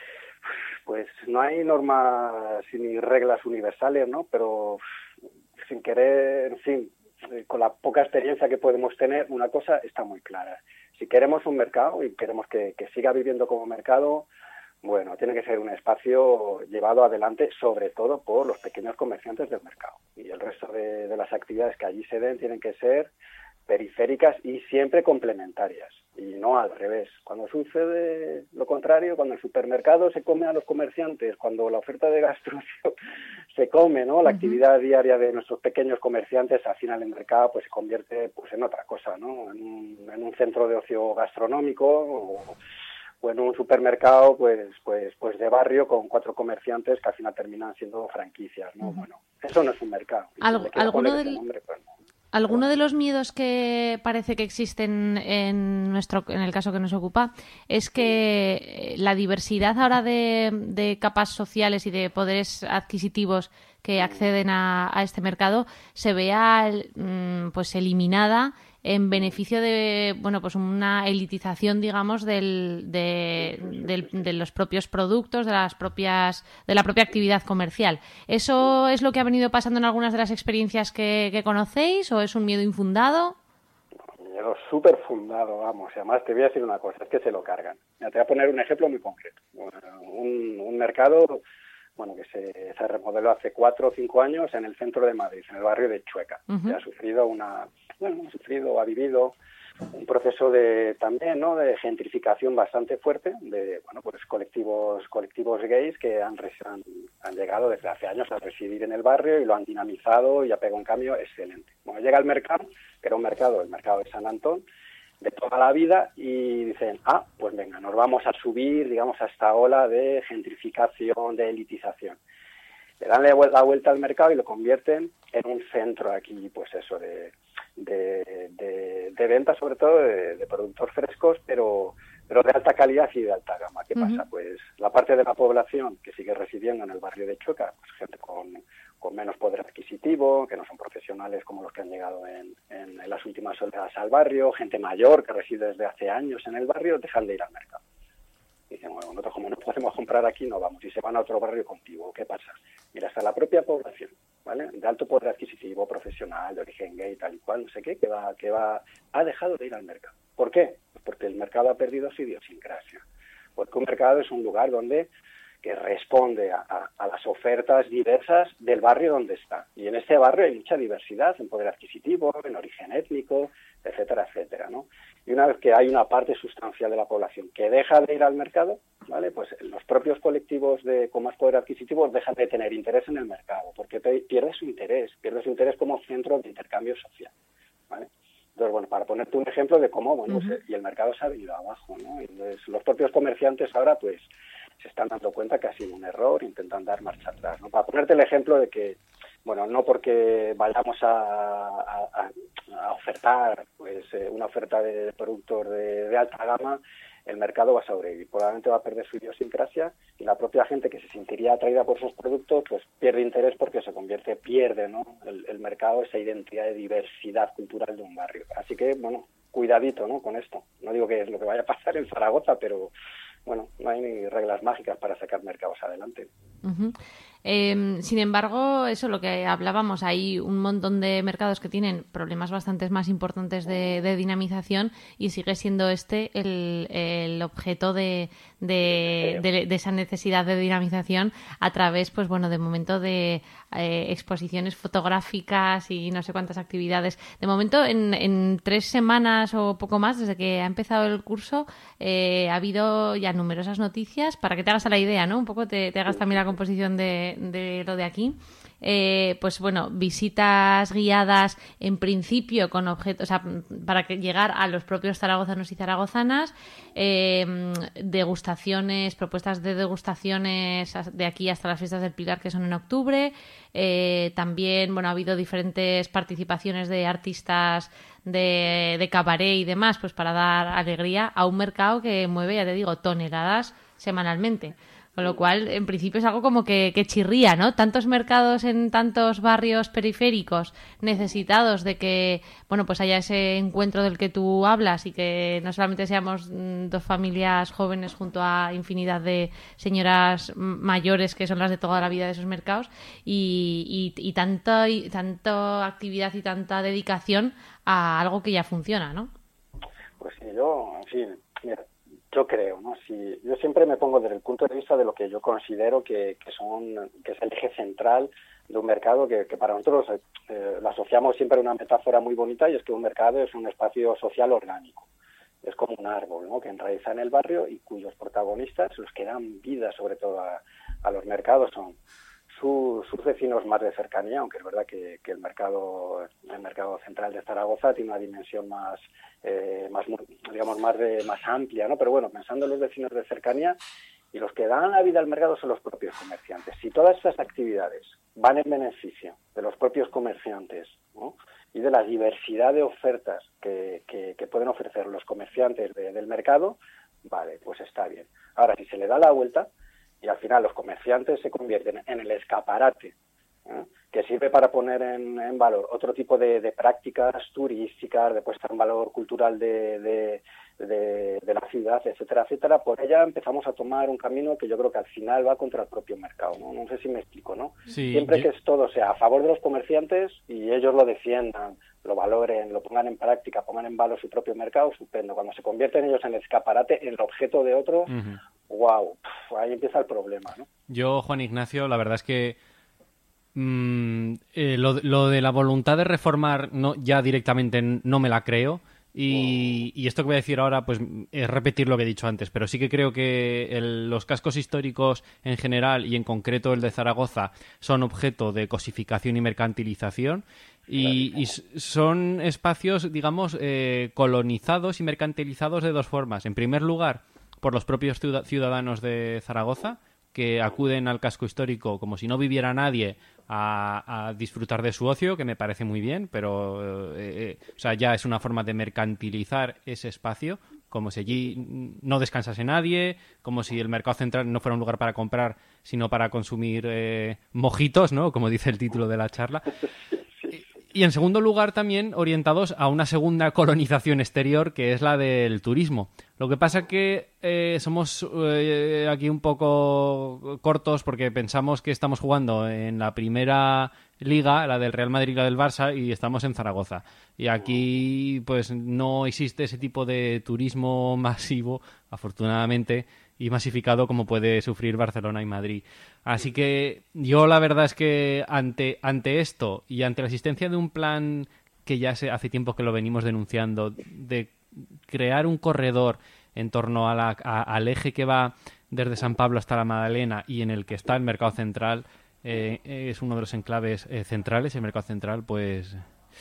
Pues no hay normas ni reglas universales, ¿no? Pero sin querer, en fin, con la poca experiencia que podemos tener, una cosa está muy clara. Si queremos un mercado y queremos que siga viviendo como mercado, bueno, tiene que ser un espacio llevado adelante sobre todo por los pequeños comerciantes del mercado. Y el resto de las actividades que allí se den tienen que ser periféricas y siempre complementarias, y no al revés. Cuando sucede lo contrario, cuando el supermercado se come a los comerciantes, cuando la oferta de gastroocio se come, ¿no? La actividad diaria de nuestros pequeños comerciantes, al final el mercado pues se convierte pues en otra cosa, ¿no? En un centro de ocio gastronómico o en un supermercado pues de barrio con 4 comerciantes que al final terminan siendo franquicias, ¿no? Bueno, eso no es un mercado. Alguno de los miedos que parece que existen en el caso que nos ocupa es que la diversidad ahora de capas sociales y de poderes adquisitivos que acceden a este mercado se vea pues eliminada en beneficio de, bueno, pues una elitización, digamos, de los propios productos, de la propia actividad comercial. ¿Eso es lo que ha venido pasando en algunas de las experiencias que conocéis o es un miedo infundado? Miedo súper fundado, vamos. Y además te voy a decir una cosa, es que se lo cargan. Mira, te voy a poner un ejemplo muy concreto. Un mercado, bueno, que se remodeló hace 4 o 5 años en el centro de Madrid, en el barrio de Chueca. Que ha vivido un proceso también, ¿no?, de gentrificación bastante fuerte, de, bueno, pues colectivos gays que han llegado desde hace años a residir en el barrio y lo han dinamizado y ha pegado un cambio excelente. Bueno, llega al mercado, que era el mercado de San Antón, de toda la vida, y dicen, pues venga, nos vamos a subir, digamos, a esta ola de gentrificación, de elitización. Le dan la vuelta al mercado y lo convierten en un centro aquí, pues eso, de venta, sobre todo de productos frescos, pero de alta calidad y de alta gama. ¿Qué pasa? Pues la parte de la población que sigue residiendo en el barrio de Chueca, pues gente con menos poder adquisitivo, que no son profesionales como los que han llegado en las últimas oleadas al barrio, gente mayor que reside desde hace años en el barrio, dejan de ir al mercado. Dicen, bueno, nosotros como no podemos comprar aquí, no vamos, y se van a otro barrio contiguo. ¿Qué pasa? Mira, hasta la propia población, ¿vale?, de alto poder adquisitivo, profesional, de origen gay, tal y cual, no sé qué, ha dejado de ir al mercado. ¿Por qué? Pues porque el mercado ha perdido su idiosincrasia. Porque un mercado es un lugar que responde a las ofertas diversas del barrio donde está. Y en este barrio hay mucha diversidad en poder adquisitivo, en origen étnico, etcétera, etcétera, ¿no? Y una vez que hay una parte sustancial de la población que deja de ir al mercado, ¿vale?, pues los propios colectivos con más poder adquisitivo dejan de tener interés en el mercado, porque pierde su interés como centro de intercambio social, ¿vale? Entonces, bueno, para ponerte un ejemplo de cómo, bueno, y el mercado se ha venido abajo, ¿no? Entonces, los propios comerciantes ahora, pues, se están dando cuenta que ha sido un error, intentan dar marcha atrás, ¿no? Para ponerte el ejemplo de que, bueno, no porque vayamos a ofertar, pues, una oferta de productos de alta gama, el mercado va a sobrevivir, probablemente va a perder su idiosincrasia y la propia gente que se sentiría atraída por esos productos, pues pierde interés porque pierde, ¿no?, el mercado, esa identidad de diversidad cultural de un barrio. Así que, bueno, cuidadito, ¿no?, con esto. No digo que es lo que vaya a pasar en Zaragoza, pero bueno, no hay ni reglas mágicas para sacar mercados adelante. Sin embargo, eso lo que hablábamos, hay un montón de mercados que tienen problemas bastante más importantes de dinamización y sigue siendo el objeto de esa necesidad de dinamización a través, pues bueno, de momento de exposiciones fotográficas y no sé cuántas actividades. De momento, en 3 semanas o poco más, desde que ha empezado el curso, ha habido ya numerosas noticias para que te hagas a la idea, ¿no? Un poco te hagas también la composición de lo de aquí. Pues bueno, visitas guiadas en principio con objetos, o sea, para llegar a los propios zaragozanos y zaragozanas, degustaciones, propuestas de degustaciones de aquí hasta las fiestas del Pilar, que son en octubre. También, bueno, ha habido diferentes participaciones de artistas de cabaret y demás, pues para dar alegría a un mercado que mueve, ya te digo, toneladas semanalmente. Con lo cual, en principio es algo como que chirría, ¿no? Tantos mercados en tantos barrios periféricos necesitados de que, bueno, pues haya ese encuentro del que tú hablas y que no solamente seamos 2 familias jóvenes junto a infinidad de señoras mayores que son las de toda la vida de esos mercados y tanta actividad y tanta dedicación a algo que ya funciona, ¿no? Pues sí, mira, yo creo, ¿no? Yo siempre me pongo desde el punto de vista de lo que yo considero que es el eje central de un mercado que para nosotros lo asociamos siempre a una metáfora muy bonita, y es que un mercado es un espacio social orgánico. Es como un árbol, ¿no?, que enraiza en el barrio y cuyos protagonistas, los que dan vida sobre todo a los mercados, son sus vecinos más de cercanía, aunque es verdad que el mercado central de Zaragoza tiene una dimensión más amplia, ¿no? Pero bueno, pensando en los vecinos de cercanía, y los que dan la vida al mercado son los propios comerciantes. Si todas estas actividades van en beneficio de los propios comerciantes, ¿no?, y de la diversidad de ofertas que pueden ofrecer los comerciantes del mercado, vale, pues está bien. Ahora, si se le da la vuelta y al final los comerciantes se convierten en el escaparate, ¿eh?, que sirve para poner en valor otro tipo de prácticas turísticas, de puesta en valor cultural de la ciudad, etcétera, etcétera. Por ella empezamos a tomar un camino que yo creo que al final va contra el propio mercado, ¿no? No sé si me explico, ¿no? Sí, Siempre que todo sea a favor de los comerciantes y ellos lo defiendan, lo valoren, lo pongan en práctica, pongan en valor su propio mercado, estupendo. Cuando se convierten ellos en el escaparate, en el objeto de otros, wow, ahí empieza el problema, ¿no? Yo, Juan Ignacio, la verdad es que lo de la voluntad de reformar ya directamente no me la creo. Y esto que voy a decir ahora pues es repetir lo que he dicho antes, pero sí que creo que los cascos históricos en general y en concreto el de Zaragoza son objeto de cosificación y mercantilización y son espacios, digamos, colonizados y mercantilizados de dos formas. En primer lugar, por los propios ciudadanos de Zaragoza, que acuden al casco histórico como si no viviera nadie a disfrutar de su ocio, que me parece muy bien, pero o sea, ya es una forma de mercantilizar ese espacio, como si allí no descansase nadie, como si el mercado central no fuera un lugar para comprar, sino para consumir mojitos, ¿no? Como dice el título de la charla. Y en segundo lugar también orientados a una segunda colonización exterior que es la del turismo. Lo que pasa que somos aquí un poco cortos porque pensamos que estamos jugando en la primera liga, la del Real Madrid y la del Barça, y estamos en Zaragoza. Y aquí pues no existe ese tipo de turismo masivo, afortunadamente, y masificado como puede sufrir Barcelona y Madrid. Así que yo la verdad es que ante esto y ante la existencia de un plan que ya hace tiempo que lo venimos denunciando, de crear un corredor en torno al eje que va desde San Pablo hasta la Magdalena y en el que está el Mercado Central, es uno de los enclaves centrales, el Mercado Central, pues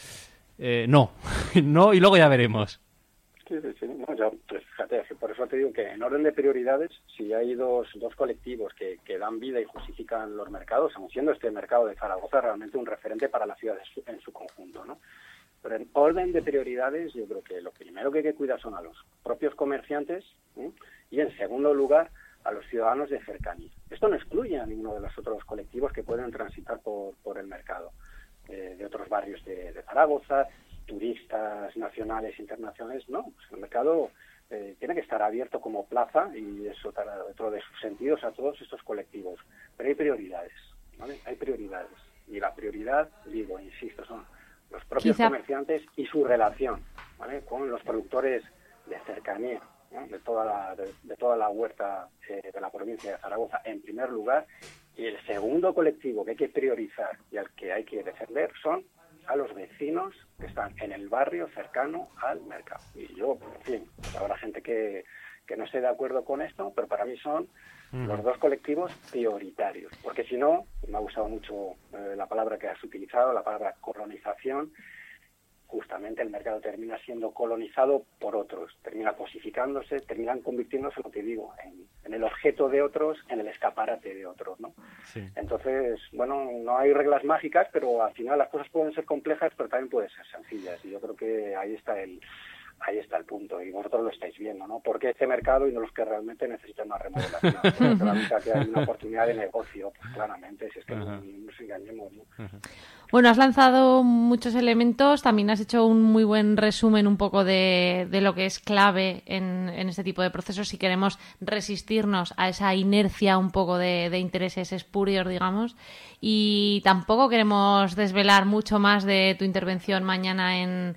no, y luego ya veremos. Sí, no, ya, pues, fíjate, por eso te digo que en orden de prioridades, si hay dos colectivos que dan vida y justifican los mercados, aun siendo este mercado de Zaragoza realmente un referente para la ciudad en su conjunto, ¿no? Pero en orden de prioridades, yo creo que lo primero que hay que cuidar son a los propios comerciantes, ¿eh? Y en segundo lugar a los ciudadanos de cercanía. Esto no excluye a ninguno de los otros colectivos que pueden transitar por el mercado, de otros barrios de Zaragoza, turistas nacionales e internacionales, no. Pues el mercado tiene que estar abierto como plaza y eso dentro de sus sentidos a todos estos colectivos. Pero hay prioridades, ¿vale? Hay prioridades. Y la prioridad, digo, insisto, son los propios comerciantes y su relación, ¿vale? Con los productores de cercanía, ¿no? de toda la huerta de la provincia de Zaragoza, en primer lugar. Y el segundo colectivo que hay que priorizar y al que hay que defender son a los vecinos que están en el barrio cercano al mercado. Y yo, en fin, pues habrá gente que no esté de acuerdo con esto, pero para mí son los dos colectivos prioritarios. Porque si no, me ha gustado mucho la palabra que has utilizado, la palabra colonización. Justamente el mercado termina siendo colonizado por otros, termina cosificándose, terminan convirtiéndose, lo que digo, en el objeto de otros, en el escaparate de otros, ¿no? Sí. Entonces, bueno, no hay reglas mágicas, pero al final las cosas pueden ser complejas, pero también pueden ser sencillas, y yo creo que ahí está el punto, y vosotros lo estáis viendo, ¿no? Porque este mercado y no los que realmente necesitan una remodelación. Pero que hay una oportunidad de negocio, pues claramente, si es que no nos engañemos, ¿no? Bueno, has lanzado muchos elementos, también has hecho un muy buen resumen un poco de lo que es clave en este tipo de procesos si queremos resistirnos a esa inercia un poco de intereses espurios, digamos, y tampoco queremos desvelar mucho más de tu intervención mañana en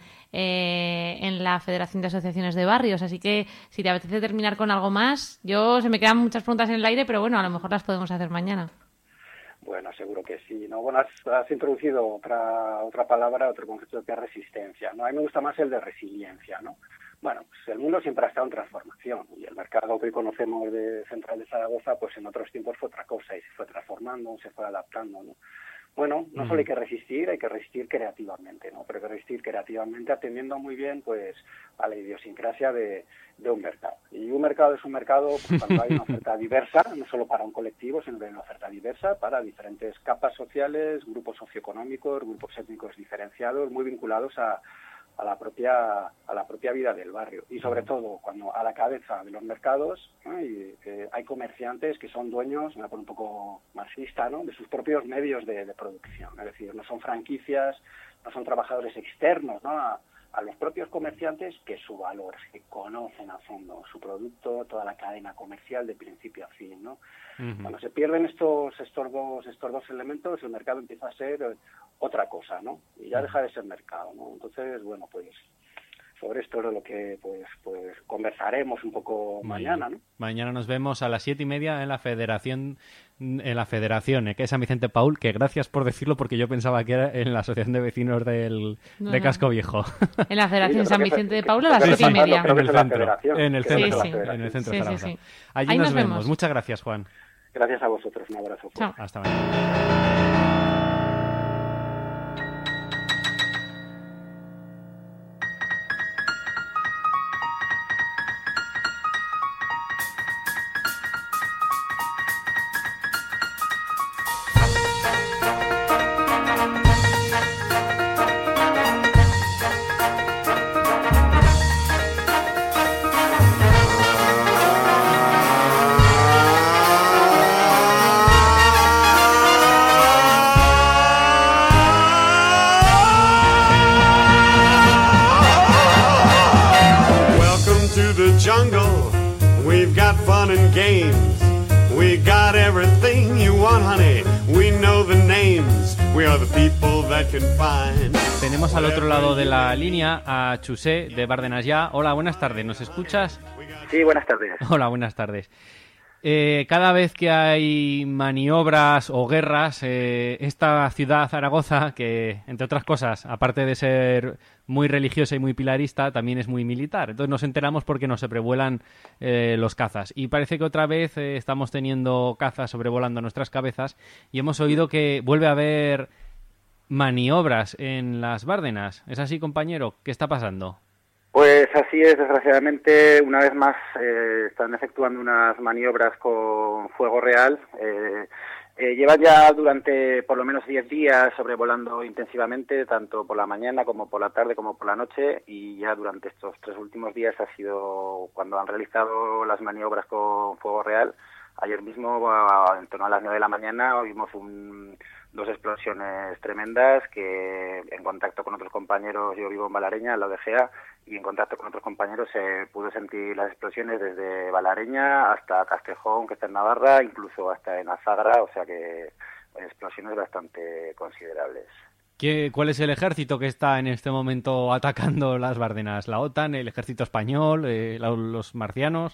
la Federación de Asociaciones de Barrios, así que si te apetece terminar con algo más, se me quedan muchas preguntas en el aire, pero bueno, a lo mejor las podemos hacer mañana. Bueno, seguro que sí, ¿no? Bueno, has introducido otra palabra, otro concepto que es resistencia, ¿no? A mí me gusta más el de resiliencia, ¿no? Bueno, pues el mundo siempre ha estado en transformación y el mercado que hoy conocemos de Central de Zaragoza, pues en otros tiempos fue otra cosa y se fue transformando, se fue adaptando, ¿no? Bueno, no solo hay que resistir creativamente, ¿no? Pero hay que resistir creativamente atendiendo muy bien, pues, a la idiosincrasia de un mercado. Y un mercado es un mercado pues, cuando hay una oferta diversa, no solo para un colectivo, sino que hay una oferta diversa para diferentes capas sociales, grupos socioeconómicos, grupos étnicos diferenciados, muy vinculados a a la propia vida del barrio, y sobre todo cuando a la cabeza de los mercados, ¿no? Hay comerciantes que son dueños, me voy a poner un poco marxista, ¿no? De sus propios medios de producción, es decir, no son franquicias, no son trabajadores externos, ¿no? A los propios comerciantes, que su valor, que conocen a fondo su producto, toda la cadena comercial de principio a fin, ¿no? Cuando se pierden estos dos elementos, el mercado empieza a ser otra cosa, ¿no? Y ya deja de ser mercado, ¿no? Entonces, bueno, pues sobre esto es lo que pues conversaremos un poco mañana, ¿no? Mañana nos vemos a las 7:30 en la Federación, que es San Vicente Paúl, que gracias por decirlo porque yo pensaba que era en la Asociación de Vecinos de Casco Viejo. En la Federación San Vicente de Paúl a las 7:30. En el centro de Zaragoza. Sí. Allí nos vemos. Muchas gracias, Juan. Gracias a vosotros, un abrazo. Chao. Hasta mañana. Tenemos al otro lado de la línea a Chusé de Bárdenas Ya. Hola, buenas tardes. ¿Nos escuchas? Sí, buenas tardes. Hola, buenas tardes. Cada vez que hay maniobras o guerras, esta ciudad, Zaragoza, que entre otras cosas, aparte de ser muy religiosa y muy pilarista, también es muy militar. Entonces nos enteramos porque nos sobrevuelan los cazas. Y parece que otra vez estamos teniendo cazas sobrevolando nuestras cabezas y hemos oído que vuelve a haber maniobras en las Bárdenas. ¿Es así, compañero? ¿Qué está pasando? Pues así es, desgraciadamente, una vez más están efectuando unas maniobras con fuego real. Llevan ya durante por lo menos 10 días sobrevolando intensivamente, tanto por la mañana como por la tarde como por la noche, y ya durante estos 3 últimos días ha sido cuando han realizado las maniobras con fuego real. Ayer mismo, en torno a las 9 de la mañana, oímos 2 explosiones tremendas que en contacto con otros compañeros, yo vivo en Valareña, al lado de Gea, y en contacto con otros compañeros se pudo sentir las explosiones desde Valareña hasta Castejón, que está en Navarra, incluso hasta en Azagra, o sea que explosiones bastante considerables. ¿Cuál es el ejército que está en este momento atacando las Bárdenas? ¿La OTAN, el ejército español, los marcianos?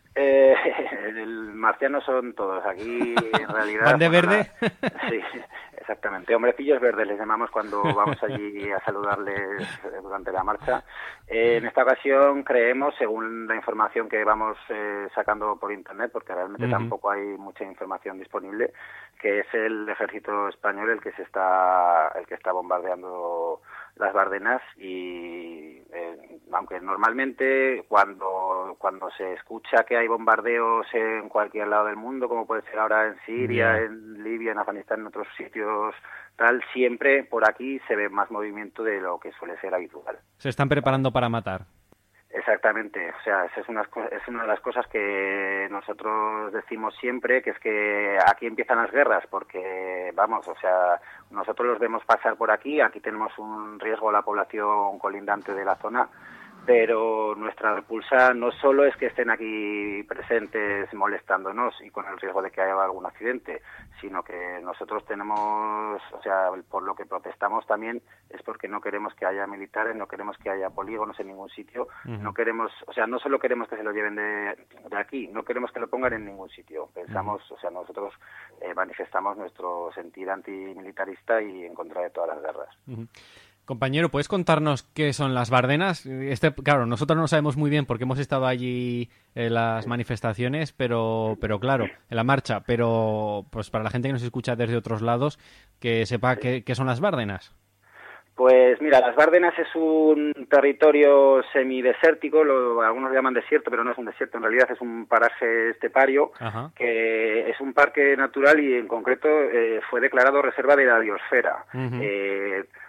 El marciano son todos. Aquí, en realidad... ¿Van de verde? Sí, exactamente. Hombrecillos verdes les llamamos cuando vamos allí a saludarles durante la marcha. En esta ocasión creemos, según la información que vamos sacando por internet, porque realmente tampoco hay mucha información disponible, que es el ejército español el que está bombardeando las Bárdenas, y aunque normalmente cuando se escucha que hay bombardeos en cualquier lado del mundo, como puede ser ahora en Siria, en Libia, en Afganistán, en otros sitios tal, siempre por aquí se ve más movimiento de lo que suele ser habitual. Se están preparando para matar. Exactamente, o sea, es una de las cosas que nosotros decimos siempre, que es que aquí empiezan las guerras, porque, vamos, o sea, nosotros los vemos pasar por aquí tenemos un riesgo a la población colindante de la zona, pero nuestra repulsa no solo es que estén aquí presentes molestándonos y con el riesgo de que haya algún accidente, sino que nosotros tenemos, o sea, por lo que protestamos también es porque no queremos que haya militares, no queremos que haya polígonos en ningún sitio, no queremos, o sea, no solo queremos que se lo lleven de aquí, no queremos que lo pongan en ningún sitio. Pensamos, o sea, nosotros manifestamos nuestro sentir antimilitarista y en contra de todas las guerras. Compañero, ¿puedes contarnos qué son las Bárdenas? Claro, nosotros no sabemos muy bien porque hemos estado allí en las manifestaciones, pero claro, en la marcha, pero pues para la gente que nos escucha desde otros lados, que sepa qué son las Bárdenas. Pues mira, las Bárdenas es un territorio semidesértico, algunos llaman desierto, pero no es un desierto, en realidad es un paraje estepario, que es un parque natural y en concreto fue declarado reserva de la biosfera.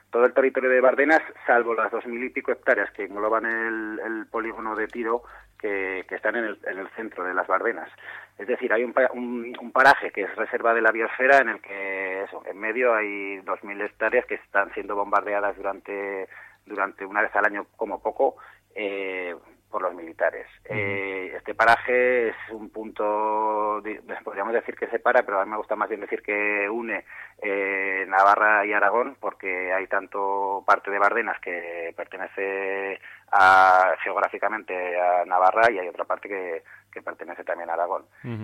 todo el territorio de Bardenas, salvo las 2.000 y pico hectáreas que engloban el polígono de tiro que están en el centro de las Bardenas. Es decir, hay un paraje que es reserva de la biosfera en el que en medio hay 2.000 hectáreas que están siendo bombardeadas durante una vez al año como poco por los militares. Este paraje es un punto, podríamos decir que separa, pero a mí me gusta más bien decir que une Navarra y Aragón, porque hay tanto parte de Bardenas que pertenece geográficamente a Navarra y hay otra parte que pertenece también a Aragón.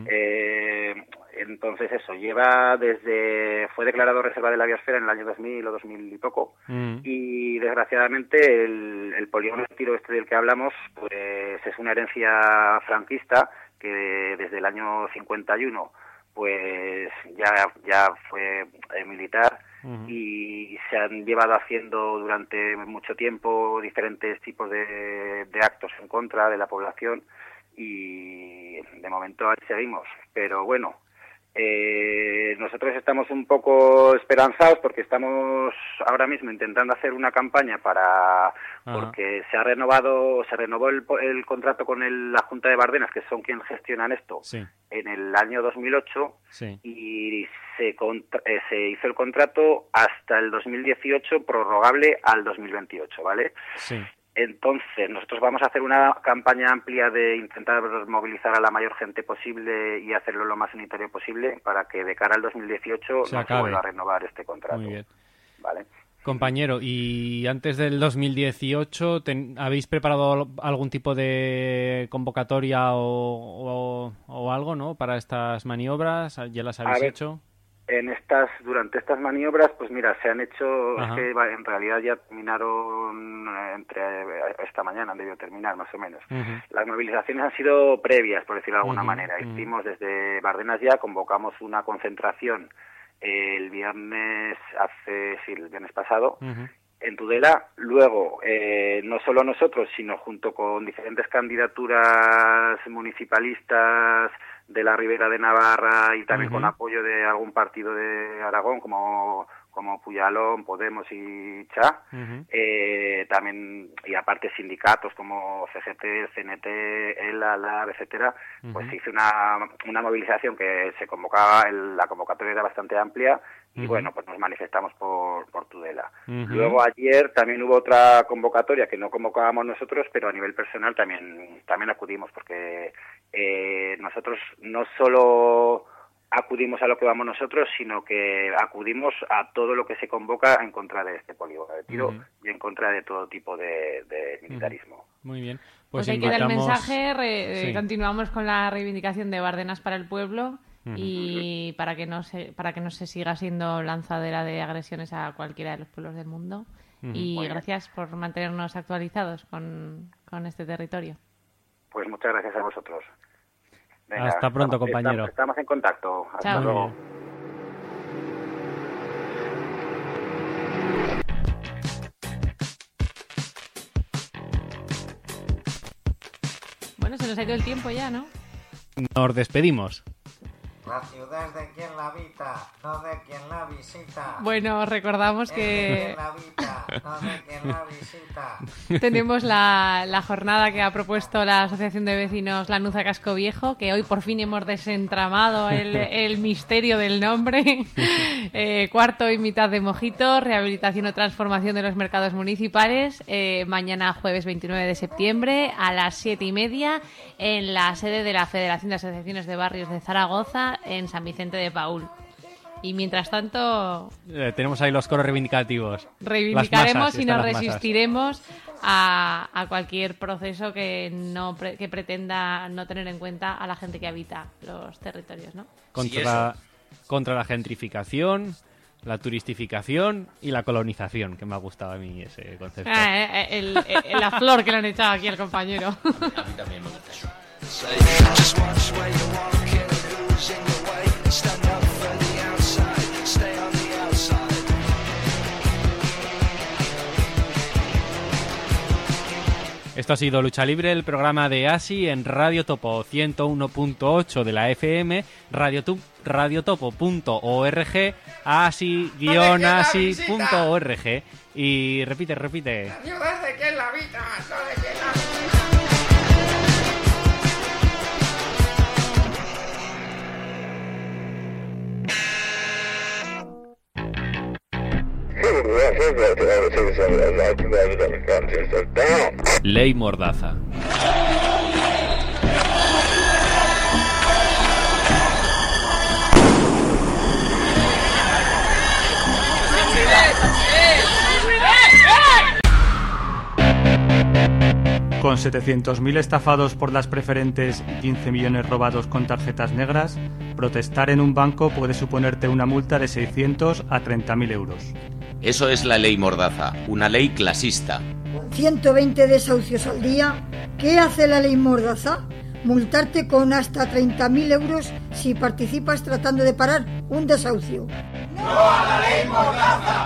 Entonces fue declarado reserva de la biosfera en el año 2000 o 2000 y poco, y desgraciadamente el polígono de tiro del que hablamos pues es una herencia franquista que desde el año 51 pues ya fue militar, y se han llevado haciendo durante mucho tiempo diferentes tipos de actos en contra de la población, y de momento ahí seguimos. Pero bueno, nosotros estamos un poco esperanzados porque estamos ahora mismo intentando hacer una campaña porque se renovó el contrato con la Junta de Bardenas, que son quienes gestionan esto, en el año 2008, y se hizo el contrato hasta el 2018, prorrogable al 2028, ¿vale? Sí. Entonces, nosotros vamos a hacer una campaña amplia de intentar movilizar a la mayor gente posible y hacerlo lo más unitario posible para que de cara al 2018 no se vuelva a renovar este contrato. Muy bien. ¿Vale? Compañero, y antes del 2018, ¿habéis preparado algún tipo de convocatoria o algo, ¿no? Para estas maniobras? ¿Ya las habéis hecho? Durante estas maniobras, pues mira, se han hecho, es que en realidad ya terminaron esta mañana, han debido terminar más o menos. Las movilizaciones han sido previas, por decirlo de alguna manera. Hicimos desde Bardenas convocamos una concentración el viernes pasado, en Tudela. Luego, no solo nosotros, sino junto con diferentes candidaturas municipalistas de la Ribera de Navarra y también con apoyo de algún partido de Aragón como Puyalón, Podemos y CHA, también, y aparte sindicatos como CGT, CNT, ELA, LAB, etcétera, pues se hizo una movilización que se convocaba, la convocatoria era bastante amplia, y bueno, pues nos manifestamos por Tudela. Luego ayer también hubo otra convocatoria que no convocábamos nosotros, pero a nivel personal también acudimos, porque nosotros no solo acudimos a lo que vamos nosotros, sino que acudimos a todo lo que se convoca en contra de este polígono de tiro y en contra de todo tipo de militarismo. Muy bien. Pues ahí queda el mensaje. Continuamos con la reivindicación de Bardenas para el pueblo y para que no se siga siendo lanzadera de agresiones a cualquiera de los pueblos del mundo. Y gracias por mantenernos actualizados con este territorio. Pues muchas gracias a vosotros. Venga, hasta pronto, compañero. Estamos en contacto. Hasta Chao. luego. Bueno, se nos ha ido el tiempo ya, ¿no? Nos despedimos. La ciudad es de quien la habita, no de quien la visita. Bueno, recordamos que... Es de quien la habita, no de quien la visita. Tenemos la jornada que ha propuesto la Asociación de Vecinos Lanuza Casco Viejo, que hoy por fin hemos desentramado el misterio del nombre. Cuarto y mitad de mojito, rehabilitación o transformación de los mercados municipales. Mañana jueves 29 de septiembre a las 7:30 en la sede de la Federación de Asociaciones de Barrios de Zaragoza, en San Vicente de Paúl. Y mientras tanto... tenemos ahí los coros reivindicativos. Reivindicaremos y nos resistiremos a cualquier proceso que pretenda no tener en cuenta a la gente que habita los territorios, ¿no? Contra la gentrificación, la turistificación y la colonización, que me ha gustado a mí ese concepto. La flor que le han echado aquí al compañero. A mí también me gusta eso. Esto ha sido Lucha Libre, el programa de ASI en Radio Topo 101.8 de la FM, radiotopo.org, asi-asi.org. Y repite. Ayudas de quién la vida, no de quién la Ley Mordaza. Con 700.000 estafados por las preferentes y 15 millones robados con tarjetas negras, protestar en un banco puede suponerte una multa de 600 a 30.000 euros. Eso es la ley Mordaza, una ley clasista. Con 120 desahucios al día, ¿qué hace la ley Mordaza? Multarte con hasta 30.000 euros si participas tratando de parar un desahucio. ¡No a la ley Mordaza!